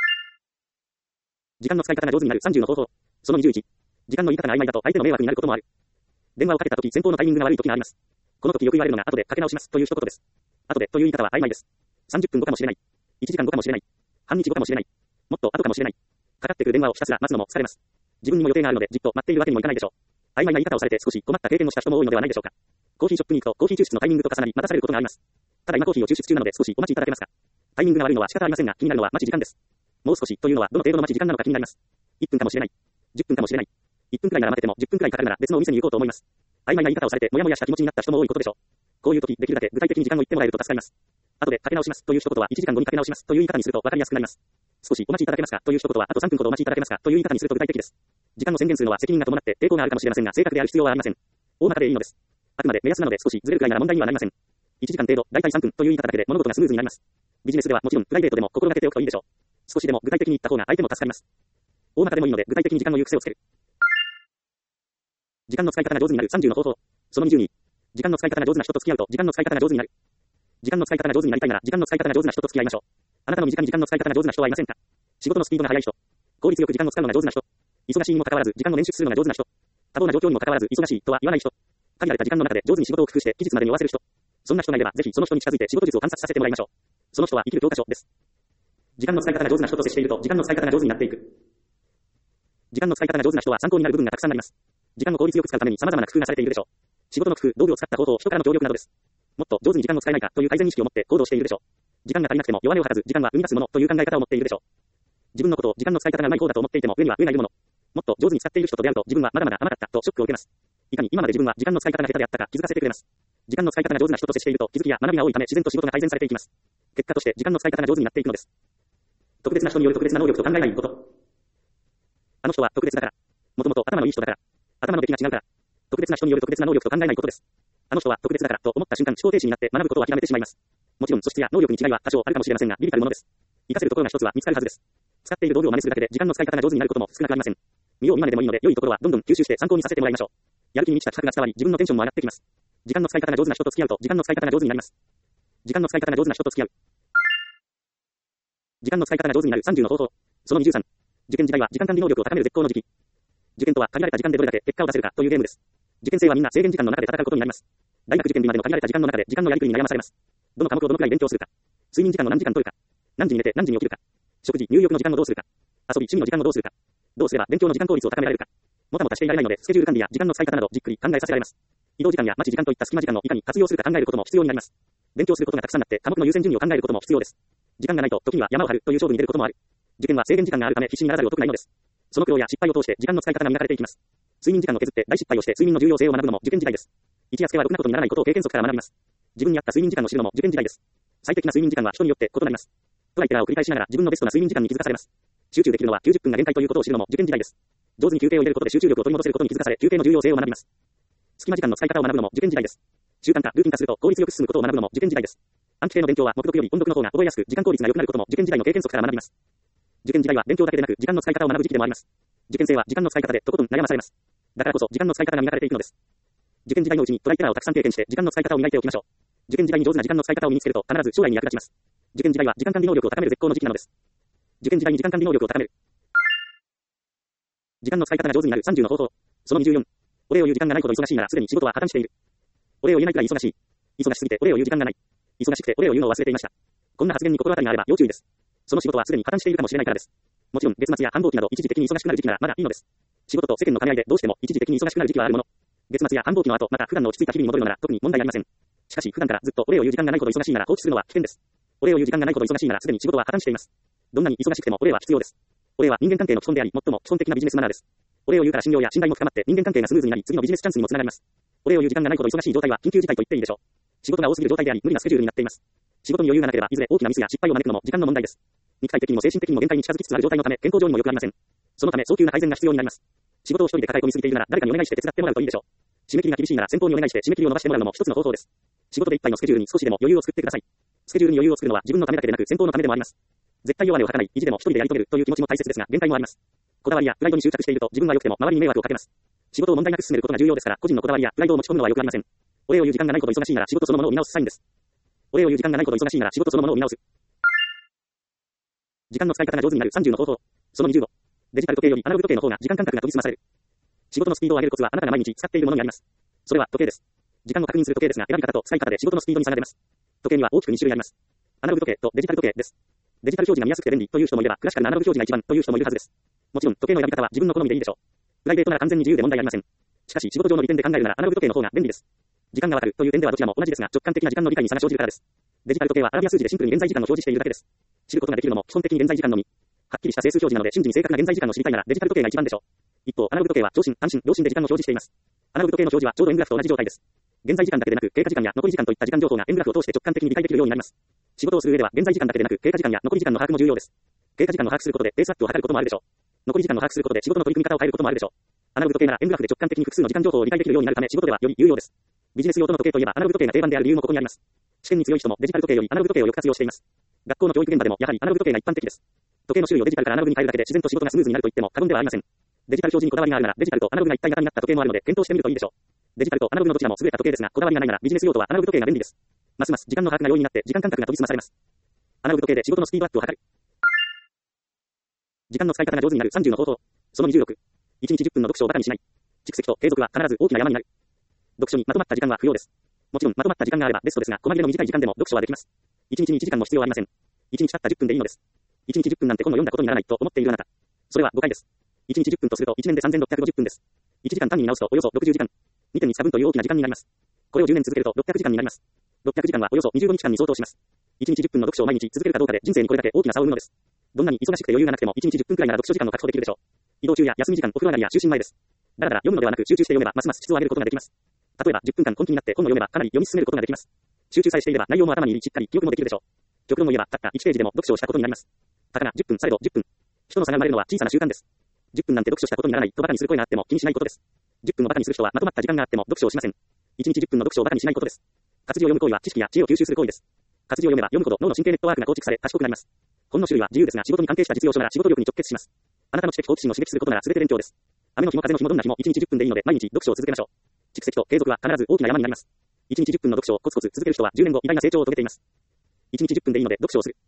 時間の使い方が上手になる30の方法。その21。時間の言い方が曖昧だと相手の迷惑になることもある。電話をかけた時、先方のタイミングが悪い時があります。この時よく言われるのが後でかけ直しますという一言です。後でという言い方は曖昧です。30分後かもしれない。1時間後かもしれない。半日後かもしれない。もっと後かもしれない。かかってくる電話をひたすら待つのも疲れます。自分にも予定があるのでじっと待っているわけにもいかないでしょう。曖昧な言い方をされて少し困った経験をした人も多いのではないでしょうか。コーヒーショップに行くとコーヒー抽出のタイミングと重なり待たされることがあります。ただ今コーヒーを抽出中なので少しお待ちいただけますか。タイミングが悪いのは仕方ありませんが気になるのは待ち時間です。もう少しというのはどの程度の待ち時間なのか気になります。1分かもしれない。10分かもしれない。1分くらいなら待ってても10分くらいかかるなら別のお店に行こうと思います。曖昧な言い方をされてモヤモヤした気持ちになった人も多いことでしょう。こういう時できるだけ具体的に時間を言ってもらえると助かります。後でかけ直しますという一言は1時間後にかけ直しますという言い方にすると分かりやすくなります。少しお待ちいただけますかという一言はあと3分ほどお待ちいただけますかという言い方にすると具体的です。時間の宣言するのは責任が伴って抵抗があるかもしれませんが正確である必要はありません。大まかでいいのです。あくまで目安なので少しずれるくらいなら問題にはなりません。1時間程度、だいたい3分という言い方だけで物事がスムーズになります。ビジネスではもちろんプライベートでも心がけておくといいでしょう。少しでも具体的に言った方が相手も助かります。大まかでもいいので具体的に時間の言う癖をつける。時間の使い方が上手になる30の方法。その22。時間の使い方が上手な人と付き合うと時間の使い方が上手になる。時間の使い方が上手になりたいなら時間の使い方が上手な人と付き合いましょう。あなたの身近に時間の使い方が上手な人はいませんか。仕事のスピードが速い人。効率よく時間を使うのが上手な人。忙しいにもかかわらず時間を捻出するのが上手な人。多忙な状況にもかかわらず忙しいとは言わない人。限られた時間の中で上手に仕事を工夫して期日までに終わせる人。そんな人がいればぜひその人に近づいて仕事術を観察させてもらいましょう。その人は生きる教科書です。時間の使い方が上手な人と接していると時間の使い方が上手になっていく。時間の使い方が上手な人は参考になる部分がたくさんあります。時間を効率よく使うために様々な工夫がされているでしょう。仕事の工夫、道具を使った方法、人からの協力などです。もっと上手に時間を使えないかという改善意識を持って行動しているでしょう。時間が足りなくても弱音を吐かず時間は生み出すものという考え方を持っているでしょう。自分のことを時間の使い方が上手い方だと思っていても上には上がいるもの。もっと上手に使っている人と出会うと自分はまだまだ甘かったとショックを受けます。いかに今まで自分は時間の使い方が下手であったか気づかせてくれます。時間の使い方が上手な人と接していると気づきや学びが多いため自然と仕事が改善されていきます。結果として時間の使い方が上手になっていくのです。特別な人による特別な能力と考えないこと。あの人は特別だから。もともと頭のいい人だから。頭の出来が違うから。特別な人による特別な能力と考えないことです。あの人は特別だからと思った瞬間思考停止になって学ぶことを諦めてしまいます。もちろん素質や能力に違いは多少あるかもしれませんが微々たるものです。活かせるところが一つは見つかるはずです。使っている道具を真似するだけで時間の使い方が上手になることも少なくありません。見よう見まねでもいいので良いところはどんどん吸収して参考にさせてもらいましょう。やる気に満ちた気迫が伝わり自分のテンションも上がってきます。時間の使い方が上手な人と付き合うと時間の使い方が上手になります。時間の使い方が上手な人と付き合う。時間の使い方が上手になる30の方法。その23。受験時代は時間管理能力を高める絶好の時期。受験とは限られた時間でどれだけ結果を出せるかというゲームです。受験生はみんな制限時間の中で戦うことになります。大学受験日までの限られた時間の中で時間のやりくりに悩まされます。どの科目をどのくらい勉強するか。睡眠時間の何時間取るか。何時に寝て何時に起きるか。食事、入浴の時間をどうするか。遊び、趣味の時間をどうするか。どうすれば勉強の時間効率を高められるか。もたもたしていられないのでスケジュール管理や時間の使い方などじっくり考えさせられます。移動時間や待ち時間といった隙間時間をいかに活用するか考えることも必要になります。勉強することがたくさんあって科目の優先順位を考えることも必要です。時間がないと時には山を張るという勝負に出ることもある。受験は制限時間があるため必死にならざるを得ないのです。その苦労や失敗を通して時間の使い方が磨かれていきます。睡眠時間を削って大失敗をして睡眠の重要性を学ぶのも受験時代です。一夜漬けはろくなことにならないことを経験則から学びます。自分に合った睡眠時間を知るのも受験時代です。最適な睡眠時間は人によって異なります。トライテラーを繰り返しながら自分のベストな睡眠時間に気づかされます。集中できるのは90分が限界ということを知るのも受験時代です。上手に休憩を入れることで集中力を取り戻せることに気づかされ休憩の重要性を学びます。隙間時間の使い方を学ぶのも受験時代です。習慣化、ルーティン化すると効率よく進むことを学ぶのも受験時代です。暗記系の勉強は目読より音読の方が覚えやすく時間効率が良くなることも受験時代の経験則から学びます。受験時代は勉強だけでなく時間の使い方を学ぶ時期でもあります。受験生は時間の使い方でとことん悩まされます。だからこそ時間の使い方が磨かれていくのです。受験時代のうちにトライテラーをたくさん経験して時間の使い方を磨いておきましょう。受験時代に上手な時間の使い方を身につけると必ず将来に役立ちます。受験時代は時間管理能力を高める絶好の時期なのです。受験時代に時間管理能力を高める。時間の使い方が上手になる30の方法。その24。お礼を言う時間がないほど忙しいならすでに仕事は破綻している。お礼を言えないくらい忙しい。忙しすぎてお礼を言う時間がない。忙しくてお礼を言うのを忘れていました。こんな発言に心当たりがあれば要注意です。その仕事はすでに破綻しているかもしれないからです。もちろん月末や繁忙期など一時的に忙しくなる時期ならまだいいのです。 仕事と世間の兼ね合いでどうしても一時的に忙しくなる時期はあるもの。月末や繁忙期の後、また普段の落ち着いた日々に戻るなら特に問題ありません。しかし普段からずっとお礼を言う時間がないほど忙しいなら放置するのは危険です。お礼を言う時間がないほど忙しいならすでに仕事は破綻しています。どんなに忙しくてもお礼は必要です。お礼は人間関係の基本であり、最も基本的なビジネスマナーです。お礼を言うから信用や信頼も深まって人間関係がスムーズになり、次のビジネスチャンスにもつながります。お礼を言う時間がないほど忙しい状態は緊急事態と言っていいでしょう。仕事が多すぎる状態であり、無理なスケジュールになっています。仕事に余裕がなければいずれ大きなミスや失敗を招くのも時間の問題です。肉体的にも精神的にも限界に近づきつつある状態のため健康上にも良くありません。そのため早急な改善が必要になります。仕事を一人で抱え込みすぎているなら誰かにお願いして手伝ってもらうといいでしょう。締め切りが厳しいなら先方にお願いして締め切りを伸ばしてもらうのも一つの方法です。仕事でいっぱいのスケジュールに少しでも余裕を作ってください。スケジュールに余裕を作るのは自分のためだけでなく先方のためでもあります。絶対弱音を吐かない意地でも一人でやり遂げるという気持ちも大切ですが限界もあります。こだわりやプライドに執着していると自分は良くても周りに迷惑をかけます。仕事を問題なく進めることが重要ですから個人のこだわりやプライドを持ち込むのは良くありません。お礼を言う時間がないほど忙しいなら仕事そのものを見直すサインです。お礼を言う時間がないほど忙しいなら仕事そのものを見直す。時間の使い方が上手になる30の方法。その20を。デジタル時計よりアナログ時計の方が時間感覚が研ぎ澄まされる。仕事のスピードを上げるコツはあなたが毎日使っているものにあります。それは時計です。時間を確認する時計ですが選び方と使い方で仕事のスピードに差が出ます。時計には大きく2種類あります。アナログ時計とデジタル時計です。デジタル表示が見やすくて便利という人もいればクラシカルなアナログ表示が一番という人もいるはずです。もちろん時計の選び方は自分の好みでいいでしょう。プライベートなら完全に自由で問題ありません。しかし仕事上の利点で考えるならアナログ時計の方が便利です。時間がわかるという点ではどちらも同じですが直感的な時間の理解に差が生じるからです。デジタル時計はアラビア数字でシンプルに現在時間を表示しているだけです。知ることができるのも基本的に現在時間のみ。はっきりした整数表示なので瞬時に正確な現在時間を知りたいならデジタル時計が一番でしょう。一方アナログ時計は長針、短針、両針で時間を表示しています。アナログ時計の表示はちょうど円グラフと同じ状態です。現在時間だけでなく経過時間や残り時間といった時間情報が円グラフを通して直感的に理解できるようになります。仕事をする上では現在時間だけでなく経過時間や残り時間の把握も重要です。経過時間を把握することでペースアップを図ることもあるでしょう。残り時間を把握することで仕事の取り組み方を変えることもあるでしょう。アナログ時計なら円グラフで直感的に複数の時間情報を理解できるようになるため仕事ではより有用です。ビジネス用途の時計といえばアナログ時計が定番である理由もここにあります。試験に強い人もデジタル時計よりアナログ時計をよく活用しています。学校の教育現場でもやはりアナログ時計が一般的です。時計の種類をデジタルからアナログに変えるだけで自然と仕事がスムーズになると言っても過言ではありません。デジタル表示にこだわりがあるならデジタルとアナログが一体型になった時計もあるので検討してみるといいでしょう。デジタルとアナログのどちらも優れた時計ですがこだわりがないならビジネス用途はアナログ時計が便利です。ますます時間の把握が容易になって時間感覚が研ぎ澄まされます。アナログ時計で仕事のスピードアップを図る。時間の使い方が上手になる30の方法。その26。1日10分の読書をバカにしない。蓄積と継続は必ず大きな山になる。読書にまとまった時間は不要です。もちろんまとまった時間があればベストですが細切れの短い時間でも読書はできます。1日に1時間も必要ありません。1日たった10分でいいのです。1日10分なんて本を読んだことにならないと思っているあなた。それは誤解です。1日10分とすると1年で3650分です。1時間単位に直すとおよそ60時間。2.1差分という大きな時間になります。これを10年続けると600時間になります。600時間はおよそ25日間に相当します。1日10分の読書を毎日続けるかどうかで人生にこれだけ大きな差を生むのです。どんなに忙しくて余裕がなくても1日10分くらいなら読書時間を確保できるでしょう。移動中や休み時間、お風呂上がりや就寝前です。だらだら読むのではなく集中して読めばますます質を上げることができます。例えば10分間根気になって本を読めばかなり読み進めることができます。集中さえしていれば内容も頭に入りしっかり記憶もできるでしょう。極論を言えばたった1ページでも読書をしたことになります。たかが10分されど10分。人の差が生まれるのは小さな習慣です。10分なんて読書したことにならないとバカにする声があっても気にしないことです。10分をバカにする人はまとまった時間があっても読書をしません。1日10分の読書をバカにしないことです。活字を読む行為は知識や知恵を吸収する行為です。活字を読めば読むほど脳の神経ネットワークが構築され賢くなります。本の種類は自由ですが仕事に関係した実用書なら仕事力に直結します。あなたの知的好奇心を刺激することなら全て勉強です。雨の日も風の日もどんな日も1日10分でいいので毎日読書を続けましょう。蓄積と継続は必ず大きな山になります。1日10分の読書をコツコツ続ける人は10年後偉大な成長を遂げています。1日10分でいいので読書をする。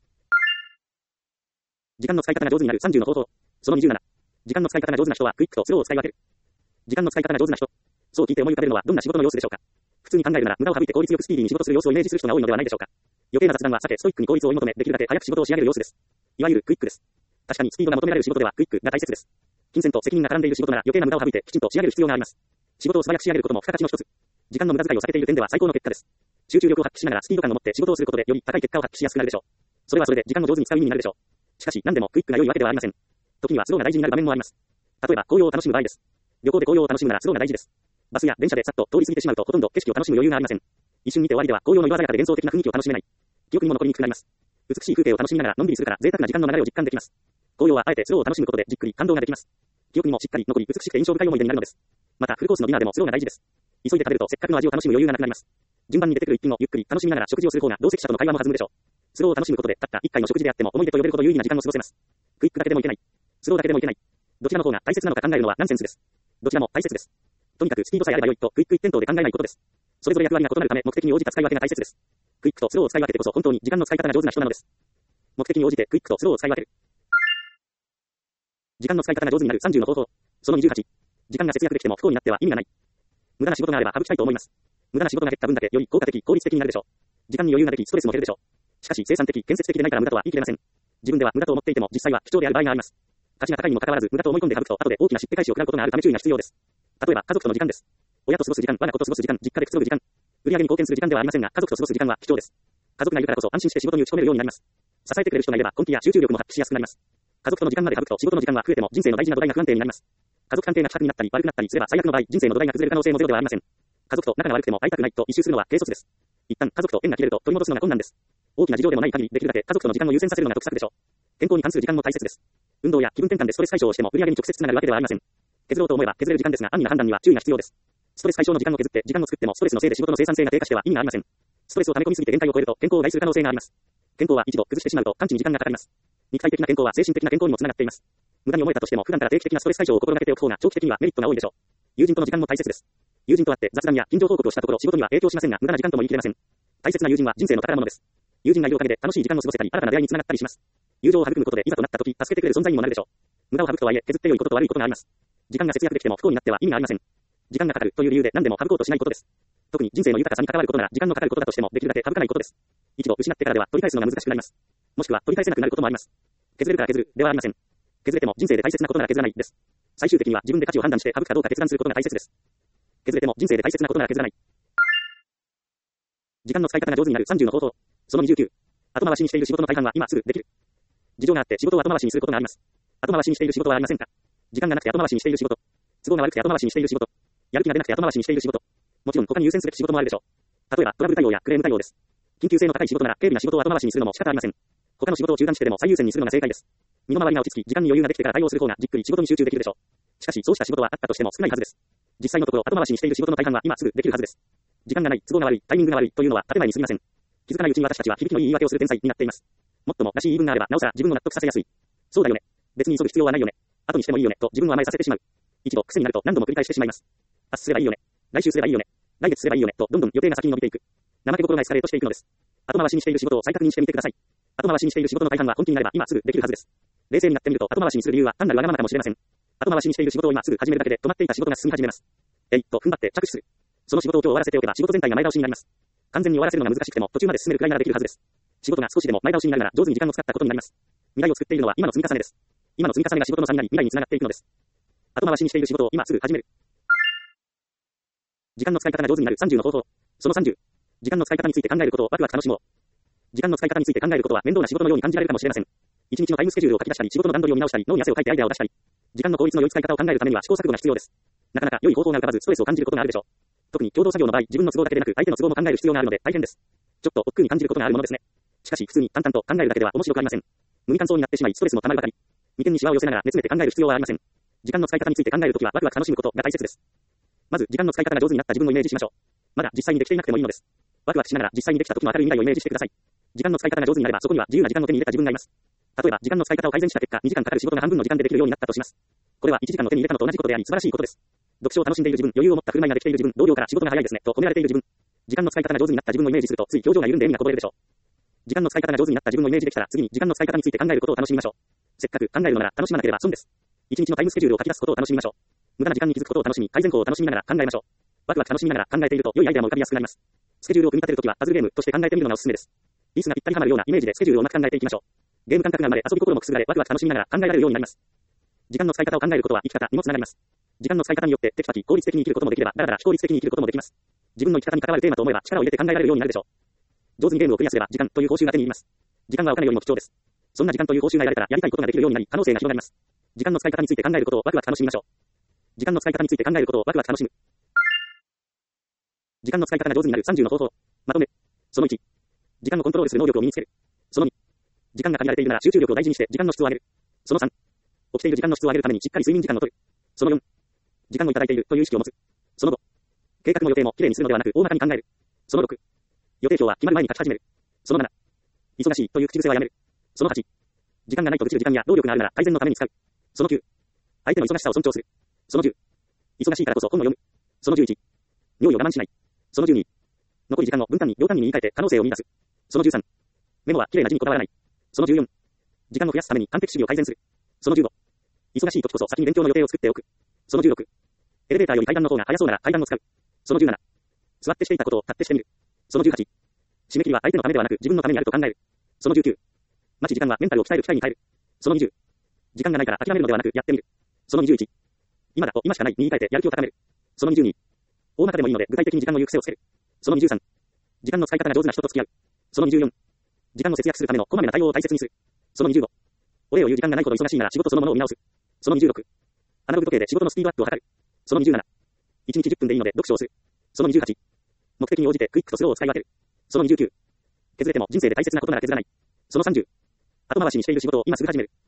時間の使い方が上手になる30の方法。その27。時間の使い方が上手な人はクイックとスローを使い分ける。時間の使い方が上手な人。そう聞いて思い浮かべるのはどんな仕事の様子でしょうか。普通に考えるなら無駄を省いて効率よくスピーディーに仕事する様子をイメージする人が多いのではないでしょうか。余計な雑談は避けストイックに効率を追い求めできるだけ早く仕事を仕上げる様子です。いわゆるクイックです。確かにスピードが求められる仕事ではクイックが大切です。金銭と責任が絡んでいる仕事なら余計な無駄を省いてきちんと仕上げる必要があります。仕事を素早く仕上げることも付加価値の一つ。時間の無駄遣いを避けている点では最高の結果です。集中力を発揮しながらスピード感を持って仕事をすることでより高い結果を発揮しやすくなるでしょう。それはそれで時間を上手に使う意味になるでしょう。しかし何でもクイックが良いわけではありません。時にはスローが大事になる場面もあります。例えば紅葉を楽しむ場合です。旅行で紅葉を楽しむならスローが大事です。バスや電車でさっと通り過ぎてしまうとほとんど景色を楽しむ余裕がありません。一瞬見て終わりでは紅葉の色鮮やかで幻想的な雰囲気を楽しめない。記憶にも残りにくくなります。美しい風景を楽しみながらのんびりするから贅沢な時間の流れを実感できます。紅葉はあえてスローを楽しむことでじっくり感動ができます。記憶にもしっかり残り美しくて印象深い思い出になるのです。またフルコースのディナーでもスローが大事です。急いで食べるとせっかくの味を楽しむ余裕がなくなります。順番に出てくる一品をゆっくり楽しみながら食事をする方が同席者との会話も弾むでしょう。スローを楽しむことでたった一回の食事であっても思い出と呼べるほど有意義な時間を過ごせます。クイックだけでもいけない。スローだけでもいけない。どちらの方が大切なのか考えるのはナンセンスです。どちらも大切です。とにかくスピードさえあれば良いとクイック一点等で考えないことです。それぞれ役割が異なるため目的に応じた使い分けが大切です。クイックとスローを使い分けてこそ本当に時間の使い方が上手な人なのです。目的に応じてクイックとスローを使い分ける。時間の使い方が上手になる30の方法。その28。時間が節約できても不幸になっては意味がない。無駄な仕事があれば省きたいと思います。無駄な仕事が減った分だけより効果的、効率的になるでしょう。時間に余裕ができ、ストレスも減るでしょう。しかし生産的、建設的でないから無駄とは言い切れません。自分では無駄と思っていても実際は貴重である場合があります。 価値が高いにもかかわらず、無駄と思い込んで省くと、後で大きなしっぺ返しを食らうことがあるため注意が必要です。例えば、家族との時間です。親と過ごす時間、我が子と過ごす時間、実家でくつろぐ時間。売上に貢献する時間ではありませんが、家族と過ごす時間は貴重です。家族がいるからこそ安心して仕事に打ち込めるようになります。支えてくれる人がいれば根気や集中力も発揮しやすくなります。家族との時間まで省くと仕事の時間は増えても人生の大事な土台が不安定になります。家族関係が近くになったり悪くなったりすれば最悪の場合、人生の土台が崩れる可能性もゼロではありません。家族と仲が悪くても会いたくないと一周するのは軽率です。一旦家族と縁が切れると取り戻すのが困難です。大きな事情でもない限りできるだけ家族との時間を優先させるのが得策でしょう。健康に関する時間も大切です。運動や気分転換でストレス解消をしても売上に直接つながるわけではありません。削ろうと思えば削れる時間ですが、安易な判断には注意が必要です。ストレス解消の時間を削って時間を作ってもストレスのせいで仕事の生産性が低下しては意味がありません。ストレスを溜め込みすぎて限界を超えると健康を害する可能性があります。健康は一度崩してしまうと完治に時間がかかります。肉体的な健康は精神的な健康にもつながっています。無駄に思えたとしても普段から定期的なストレス解消を心がけておく方が長期的にはメリットが多いでしょう。友人との時間も大切です。友人と会って雑談や近況報告をしたところ仕事には影響しませんが無駄な時間とも言い切れません。大切な友人は人生の宝物です。友人がいるおかげで楽しい時間を過ごせたり新たな出会いにつながったりします。友情を育むことでいざとなった時助けてくれる存在にもなるでしょう。無駄を省くとはいえ削って良いことと悪いことがあります。時間が節約できても不幸になっては意味がありません。時間がかかるという理由で何でも省こうとしないことです。特に人生の豊かさに関わることなら時間のかかることだとしてもできるだけ省かないことです。一度失ってからでは取り返すのが難しくなります。もしくは取り返せなくなることもあります。削れるから削るではありません。削れても人生で大切なことなら削らないです。最終的には自分で価値を判断して省くかどうか決断することが大切です。削れても人生で大切なことなら削らない。時間の使い方が上手になる30の方法。その29。後回しにしている仕事の大半は今すぐできる。事情があって仕事を後回しにすることがあります。後回しにしている仕事はありませんか？時間がなくて後回しにしている仕事。都合が悪くて後回しにしている仕事。やる気が出なくて後回しにしている仕事。もちろん他に優先すべき仕事もあるでしょう。例えばトラブル対応やクレーム対応です。緊急性の高い仕事なら軽微な仕事を後回しにするのも仕方ありません。他の仕事を中断してでも最優先にするのが正解です。身の回りが落ち着き時間に余裕ができてから対応する方がじっくり仕事に集中できるでしょう。しかしそうした仕事はあったとしても少ないはずです。実際のところ後回しにしている仕事の大半は今すぐできるはずです。時間がない、都合が悪い、タイミングが悪いというのは建前に過ぎません。気づかないうちに私たちは響きのいい言い訳をする天才になっています。もっともらしい言い分があればなおさら自分を納得させやすい。そうだよね。別に急ぐ必要はないよね。後にしてもいいよねと自分を甘えさせてしまう。一度癖になると何度も繰り返してしまいます。明日すればいいよね。来週すればいいよね。来月すればいいよねとどんどん予定が先に伸びていく。怠け心がエスカレートしていくのです。後回しにしている仕事を再確認してみてください。後回しにしている仕事の大半は本気になれば今すぐできるはずです。冷静になってみると後回しにする理由は単なるわがままかもしれません。後回しにしている仕事を今すぐ始めるだけで止まっていた仕事が進み始めます。と踏ん張って着手する。その仕事を今日終わらせておけば仕事全体が前倒しになります。完全に終わらせるのが難しくても途中まで進めるくらいならできるはずです。仕事が少しでも前倒しになるなら上手に時間を使ったことになります。未来を作っているのは今の積み重ねです。今の積み重ねが仕事の差になり未来につながっていくのです。後回しにしている仕事を今すぐ始める。時間の使い方が上手になる30の方法。その30。時間の使い方について考えることをワクワク楽しもう。時間の使い方について考えることは面倒な仕事のように感じられるかもしれません。一日のタイムスケジュールを書き出したり、仕事の段取りを見直したり、脳に汗をかいてアイデアを出したり、時間の効率の良い使い方を考えるためには試行錯誤が必要です。なかなか良い方法が浮かばずストレスを感じることがあるでしょう。特に共同作業の場合、自分の都合だけでなく相手の都合も考える必要があるので大変です。ちょっと億劫に感じることがあるものですね。しかし普通に淡々と考えるだけでは面白くありません。無味乾燥になってしまいストレスも溜まるばかり。眉間にシワを寄せながら熱めて考える必要はありません。時間の使い方について考えるときはワクワク楽しむことが大切です。まず時間の使い方が上手になった自分をイメージしましょう。まだ実際にできていなくてもいいのです。ワクワクしながら実際にできた時の明るい未来をイメージしてください。時間の使い方が上手になればそこには自由な時間を手に入れた自分がいます。例えば時間の使い方を改善した結果2時間かかる仕事が半分の時間でできるようになったとします。これは1時間の手に入れたのと同じことであり素晴らしいことです。読書を楽しんでいる自分、余裕を持った振る舞いができている自分、同僚から仕事が早いですねと褒められている自分。時間の使い方が上手になった自分をイメージするとつい表情が緩んで笑みがこぼれるでしょう。時間の使い方が上手になった自分をイメージできたら次に時間の使い方について考えることを楽しみましょう。せっかく考えるのなら楽しまなければ損です。一日のタイムスケジュールを書き出すことを楽しみましょう。無駄な時間に気づくことを楽しみ、改善法を楽しみながら考えましょう。ワクワク楽しみながら考えていると良いアイデアも浮かびやすくなります。スケジュールを組み立てるときはパズルゲームとして考えてみるのがおすすめです。リスがぴったりはまるようなイメージでスケジュールをうまく考えていきましょう。ゲーム感覚が生まれ遊び心もくすぐられワクワク楽しみながら考えられるようになります。時間の使い方を考えることは生き方にもつながります。時間の使い方によってテキパキ効率的に生きることもできればだらだら非効率的に生きることもできます。自分の生き方に関わるテーマと思えば力を入れて考えられるようになるでしょう。上手にゲームをクリアすれば時間という報酬が手に入ります。時間はお金よりも貴重です。そんな時間という報酬が得られたらやりたいことができるようになり可能性が広がります。時間の使い方について考えることをワクワク楽しみましょう。時間の使い方について考えることをワクワク楽しむ。時間の使い方が上手になる30の方法。まとめ。その1。時間をコントロールする能力を身につける。その2。時間が限られているなら集中力を大事にして時間の質を上げる。その3。起きている時間の質を上げるためにしっかり睡眠時間を取る。その4。時間をいただいているという意識を持つ。その5。計画も予定もきれいにするのではなく大まかに考える。その6。予定表は決まる前に書き始める。その7。忙しいという口癖はやめる。その8。時間がないと愚痴る時間や労力があるなら改善のために使う。その9。相手の忙しさを尊重する。その10。忙しいからこそ本を読む。その11。尿意を我慢しない。その12。残り時間を分単位、秒単位に言い換えて可能性を見出す。その13。メモは綺麗な字にこだわらない。その14。時間を増やすために完璧主義を改善する。その15。忙しい時こそ先に勉強の予定を作っておく。その16。エレベーターより階段の方が早そうなら階段を使う。その17。座ってしていたことを立ってしてみる。その18。締め切りは相手のためではなく自分のためにあると考える。その19。待ち時間はメンタルを鍛える機会に変える。その20。 時間がないから諦めるのではなくやってみる。その21。今だと今しかないに言い換えてやる気を高める。その22。大まかでもいいので具体的に時間の行く癖をつける。その23。時間の使い方が上手な人と付き合う。その24。時間を節約するためのこまめな対応を大切にする。その25。お礼を言う時間がないほど忙しいなら仕事そのものを見直す。その26。アナログ時計で仕事のスピードアップを図る。その27。1日10分でいいので読書をする。その28。目的に応じてクイックとスローを使い分ける。その29。削れても人生で大切なことなら削らない。その30。後回しにしている仕事を今すぐ始める。